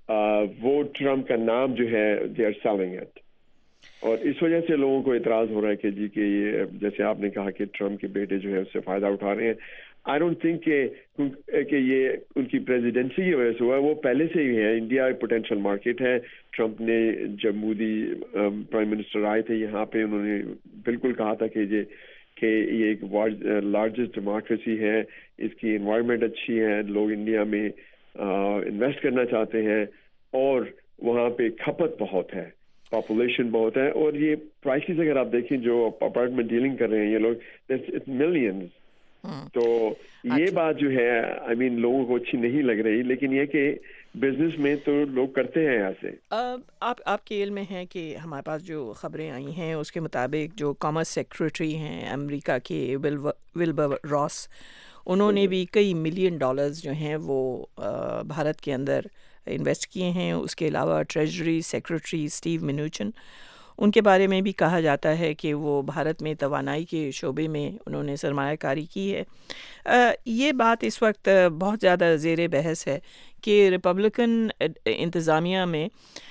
وہ ٹرمپ کا نام جو ہے دے آر سیلنگ اٹ، اور اس وجہ سے لوگوں کو اعتراض ہو رہا ہے کہ جی کہ یہ جیسے آپ نے کہا کہ ٹرمپ کے بیٹے جو ہے اس سے فائدہ اٹھا رہے ہیں. آئی ڈونٹ تھنک کہ کہ یہ ان کی پریزیڈنسی کی وجہ سے ہوا ہے، وہ پہلے سے ہی ہے. انڈیا ایک پوٹینشیل مارکیٹ ہے. ٹرمپ نے جب مودی پرائم منسٹر آئے تھے یہاں پہ، انہوں نے بالکل کہا تھا کہ یہ کہ یہ ایک لارجسٹ ڈیموکریسی ہے، اس کی انوائرمنٹ اچھی ہے، لوگ انڈیا میں انویسٹ کرنا چاہتے ہیں اور وہاں پہ کھپت بہت ہے، پاپولیشن بہت ہے. اور یہ پرائسز اگر آپ دیکھیں جو اپارٹمنٹ ڈیلنگ کر رہے ہیں یہ لوگ ملینز. تو یہ بات جو ہے آئی مین لوگوں کو اچھی نہیں لگ رہی، لیکن یہ کہ بزنس میں تو لوگ کرتے ہیں ایسے. آپ آپ کے علم میں ہے کہ ہمارے پاس جو خبریں آئی ہیں اس کے مطابق جو کامرس سیکریٹری ہیں امریکہ کے ولبر راس، انہوں نے بھی کئی ملین ڈالرز جو ہیں وہ بھارت کے اندر انویسٹ کیے ہیں. اس کے علاوہ ٹریجری سیکریٹری اسٹیو منوچن، ان کے بارے میں بھی کہا جاتا ہے کہ وہ بھارت میں توانائی کے شعبے میں انہوں نے سرمایہ کاری کی ہے. یہ بات اس وقت بہت زیادہ زیر بحث ہے کہ ریپبلکن انتظامیہ میں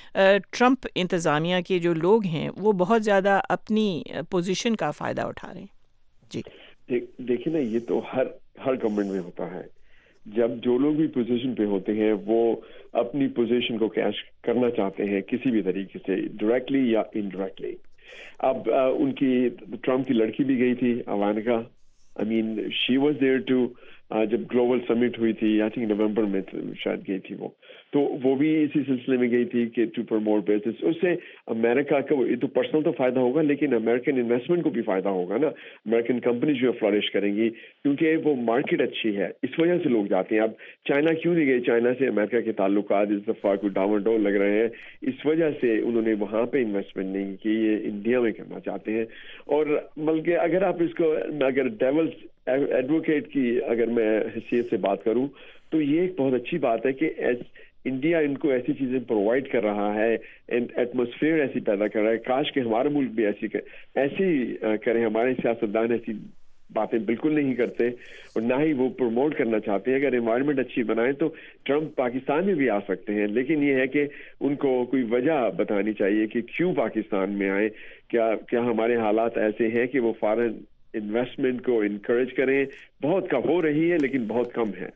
ٹرمپ انتظامیہ کے جو لوگ ہیں وہ بہت زیادہ اپنی پوزیشن کا فائدہ اٹھا رہے ہیں. جی دیکھیں نا، یہ تو ہر ہر گورنمنٹ میں ہوتا ہے. جب جو لوگ بھی پوزیشن پہ ہوتے ہیں وہ اپنی پوزیشن کو کیش کرنا چاہتے ہیں کسی بھی طریقے سے، ڈائریکٹلی یا انڈائریکٹلی. اب ان کی ٹرمپ کی لڑکی بھی گئی تھی Ivanka, I mean she was there too جب گلوبل سمٹ ہوئی تھی، آئی تھنک نومبر میں شاید گئی تھی وہ، تو وہ بھی اسی سلسلے میں گئی تھی کہ ٹو پروموٹ بزنس. اس سے امریکہ کا یہ تو پرسنل تو فائدہ ہوگا لیکن امریکن انویسٹمنٹ کو بھی فائدہ ہوگا نا. امریکن کمپنی جو ہے فلرش کریں گی کیونکہ وہ مارکیٹ اچھی ہے، اس وجہ سے لوگ جاتے ہیں. اب چائنا کیوں نہیں گئے؟ چائنا سے امریکہ کے تعلقات اس دفعہ کوئی ڈاون ڈاؤن لگ رہے ہیں، اس وجہ سے انہوں نے وہاں پہ انویسٹمنٹ نہیں کی. یہ انڈیا میں کرنا چاہتے ہیں. اور بلکہ اگر آپ اس کو اگر ڈیولز ایڈوکیٹ کی اگر میں حیثیت سے بات کروں تو یہ ایک بہت اچھی بات ہے کہ انڈیا ان کو ایسی چیزیں پرووائڈ کر رہا ہے، ایٹماسفیئر ایسی پیدا کر رہا ہے. کاش کہ ہمارا ملک بھی ایسی ایسی کریں. ہمارے سیاستدان ایسی باتیں بالکل نہیں کرتے اور نہ ہی وہ پروموٹ کرنا چاہتے ہیں. اگر انوائرمنٹ اچھی بنائیں تو ٹرمپ پاکستان میں بھی آ سکتے ہیں، لیکن یہ ہے کہ ان کو کوئی وجہ بتانی چاہیے کہ کیوں پاکستان میں آئیں. کیا کیا ہمارے حالات ایسے ہیں کہ وہ فارن انویسٹمنٹ کو انکریج کریں؟ بہت کم ہو رہی ہے لیکن بہت کم ہے.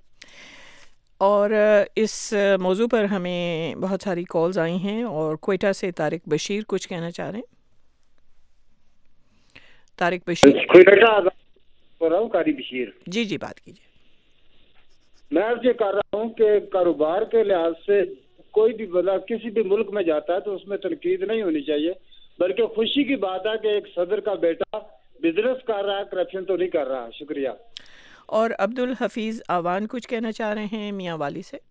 اور اس موضوع پر ہمیں بہت ساری کالز آئی ہیں اور کوئٹہ سے طارق بشیر کچھ کہنا چاہ رہے ہیں. طارق بشیر قاری بشیر جی جی بات کیجیے. میں آپ یہ کر رہا ہوں کہ کاروبار کے لحاظ سے کوئی بھی بندہ کسی بھی ملک میں جاتا ہے تو اس میں تنقید نہیں ہونی چاہیے، بلکہ خوشی کی بات ہے کہ ایک صدر کا بیٹا بزنس کر رہا ہے، کرپشن تو نہیں کر رہا. شکریہ. اور عبد الحفیظ آوان کچھ کہنا چاہ رہے ہیں میاں والی سے.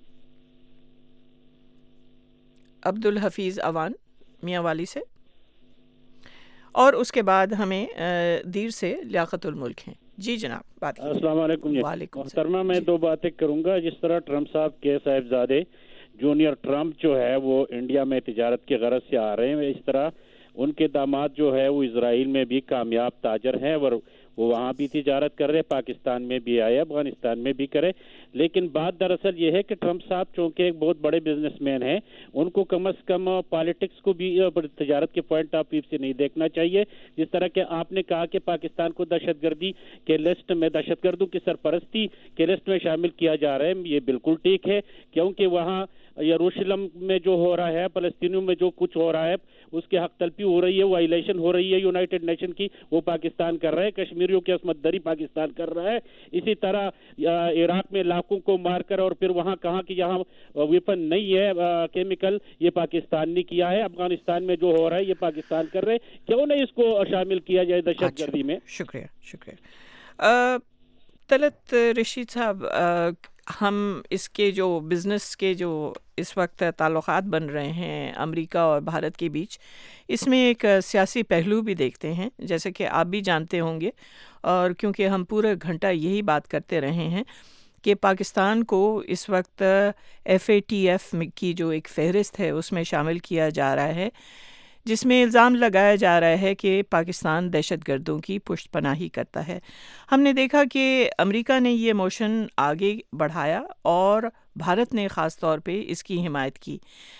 عبد الحفیظ آوان میاں والی سے، اور اس کے بعد ہمیں دیر سے لیاقت الملک ہیں. جی جناب بات کیجیے. السلام علیکم. وعلیکم محترمہ، میں دو باتیں کروں گا. جس طرح ٹرمپ صاحب کے صاحبزادے जूनियर ट्रम्प जो है वो इंडिया में तिजारत की गरज से आ रहे हैं, इस तरह उनके दामाद जो है वो इजराइल में भी कामयाब ताजर हैं और वो वहाँ भी तिजारत कर रहे, पाकिस्तान में भी आए, अफगानिस्तान में भी करे। लेकिन बात दरअसल ये है कि ट्रम्प साहब चूँकि एक बहुत बड़े बिजनेसमैन हैं, उनको कम अज़ कम पॉलिटिक्स को भी तिजारत के पॉइंट ऑफ व्यू से नहीं देखना चाहिए। जिस तरह के आपने कहा कि पाकिस्तान को दहशतगर्दी के लिस्ट में, दहशतगर्दों की सरपरस्ती के लिस्ट में शामिल किया जा रहा है, ये बिल्कुल ठीक है, क्योंकि वहाँ यरूशलेम में जो हो रहा है, फलस्तीनियों में जो कुछ हो रहा है, उसके हक तलफी हो रही है, वायलेशन हो रही है यूनाइटेड नेशन की, वो पाकिस्तान कर रहा है, कश्मीरियों की असमतदरी पाकिस्तान कर रहा है। इसी तरह इराक में लाखों को मारकर और फिर वहाँ कहा कि यहाँ वेपन नहीं है केमिकल, ये पाकिस्तान ने किया है। अफगानिस्तान में जो हो रहा है ये पाकिस्तान कर रहे, क्यों नहीं इसको शामिल किया जाए दहशतगर्दी में? शुक्रिया शुक्रिया तलत रशीद साहब, हम इसके जो बिज़नेस के जो इस वक्त ताल्लुकात बन रहे हैं अमेरिका और भारत के बीच, इसमें एक सियासी पहलू भी देखते हैं, जैसे कि आप भी जानते होंगे, और क्योंकि हम पूरा घंटा यही बात करते रहे हैं कि पाकिस्तान को इस वक्त एफ ए टी एफ की जो एक फहरिस्त है उसमें शामिल किया जा रहा है, जिसमें इल्ज़ाम लगाया जा रहा है कि पाकिस्तान दहशतगर्दों की पुष्टपनाही करता है। हमने देखा कि अमेरिका ने ये मोशन आगे बढ़ाया और भारत ने ख़ास तौर पे इसकी हिमायत की।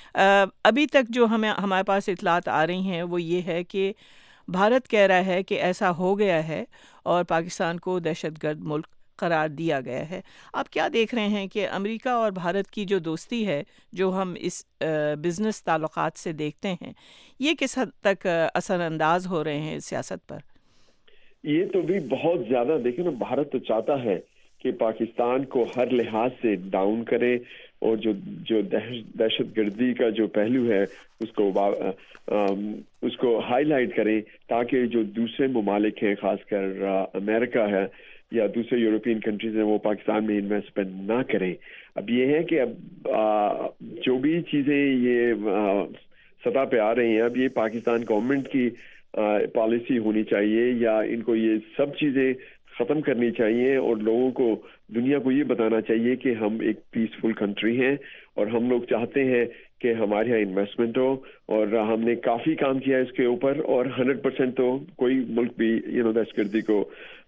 अभी तक जो हमें हमारे पास इतलात आ रही हैं वो ये है कि भारत कह रहा है कि ऐसा हो गया है और पाकिस्तान को दहशतगर्द मुल्क करार दिया गया है। आप क्या देख रहे हैं कि अमेरिका और भारत की जो दोस्ती है, जो हम इस बिज़नेस ताल्लुकात से देखते हैं, ये किस हद तक असरअंदाज हो रहे हैं सियासत पर? ये तो भी बहुत ज़्यादा, देखिए ना, भारत तो चाहता है कि पाकिस्तान को हर लिहाज से डाउन करे और जो जो दहशतगर्दी का जो पहलू है उसको उसको हाईलाइट करें, ताकि जो दूसरे ममालिक हैं, खासकर अमेरिका है या दूसरे यूरोपियन कंट्रीज हैं, वो पाकिस्तान में इन्वेस्टमेंट ना करें। अब ये है कि अब आ, जो भी चीज़ें ये सतह पे आ रही हैं, अब ये पाकिस्तान गवर्नमेंट की पॉलिसी होनी चाहिए या इनको ये सब चीज़ें ख़त्म करनी चाहिए और लोगों को, दुनिया को ये बताना चाहिए कि हम एक पीसफुल कंट्री हैं और हम लोग चाहते हैं कि हमारे यहाँ इन्वेस्टमेंट हो। और हमने काफ़ी काम किया है इसके ऊपर, और हंड्रेड परसेंट तो कोई मुल्क भी यू नो दहशतगर्दी को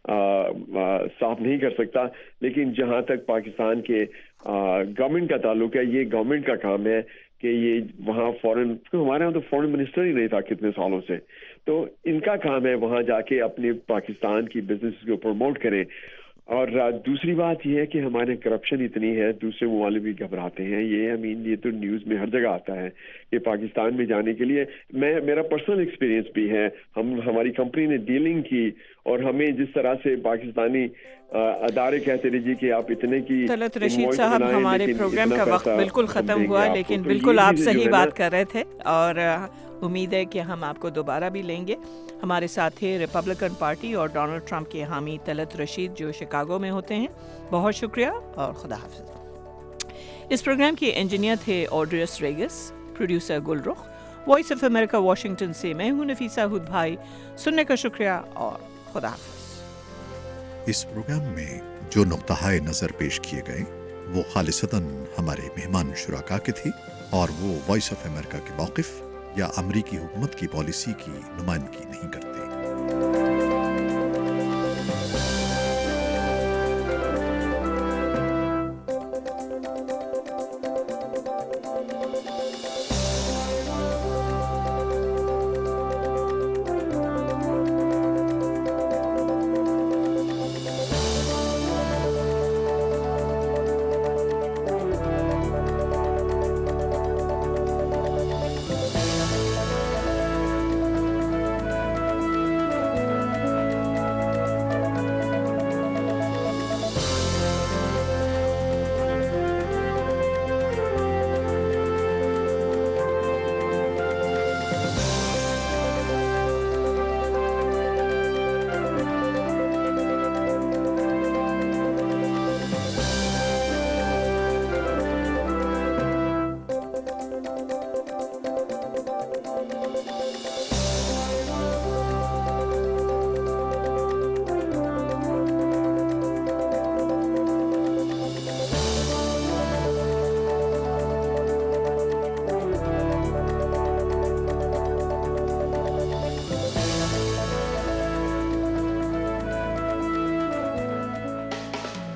साफ नहीं कर सकता, लेकिन जहाँ तक पाकिस्तान के गवर्नमेंट का ताल्लुक है, ये गवर्नमेंट का काम है कि ये वहाँ फॉरेन, तो हमारे यहाँ तो फॉरेन मिनिस्टर ही नहीं था कितने सालों से, तो इनका काम है वहाँ जाके अपने पाकिस्तान की बिजनेस को प्रमोट करें। और दूसरी बात ये है कि हमारे करप्शन इतनी है, दूसरे ममालिक भी घबराते हैं। ये आई मीन ये तो न्यूज़ में हर जगह आता है कि पाकिस्तान में जाने के लिए, मैं मेरा पर्सनल एक्सपीरियंस भी है, हम हमारी कंपनी ने डीलिंग की और हमें जिस तरह से पाकिस्तानी अदारे कहते रहिए कि आप इतने की। तलत रशीद साहब, हमारे प्रोग्राम का वक्त बिल्कुल ख़त्म हुआ, लेकिन बिल्कुल आप सही बात कर रहे थे और उम्मीद है कि हम आपको दोबारा भी लेंगे। हमारे साथ थे रिपब्लिकन पार्टी और डोनाल्ड ट्रंप के हामी तलत रशीद, जो शिकागो में होते हैं। बहुत शुक्रिया और खुदा हाफ़िज़। इस प्रोग्राम के इंजीनियर थे Audrius Regas, producer Gulrukh. Voice of America Washington से मैं हूँ नफीसा हुद भाई। सुनने का शुक्रिया और खुदा हाफ़िज़। इस प्रोग्राम में जो नुक्ता नज़र पेश किए गए वो खालिसतन हमारे मेहमान शुराका के थे और वो वॉइस ऑफ अमेरिका के मौक़िफ़ या अमरीकी हुकूमत की पॉलिसी की नुमाइंदगी नहीं करते।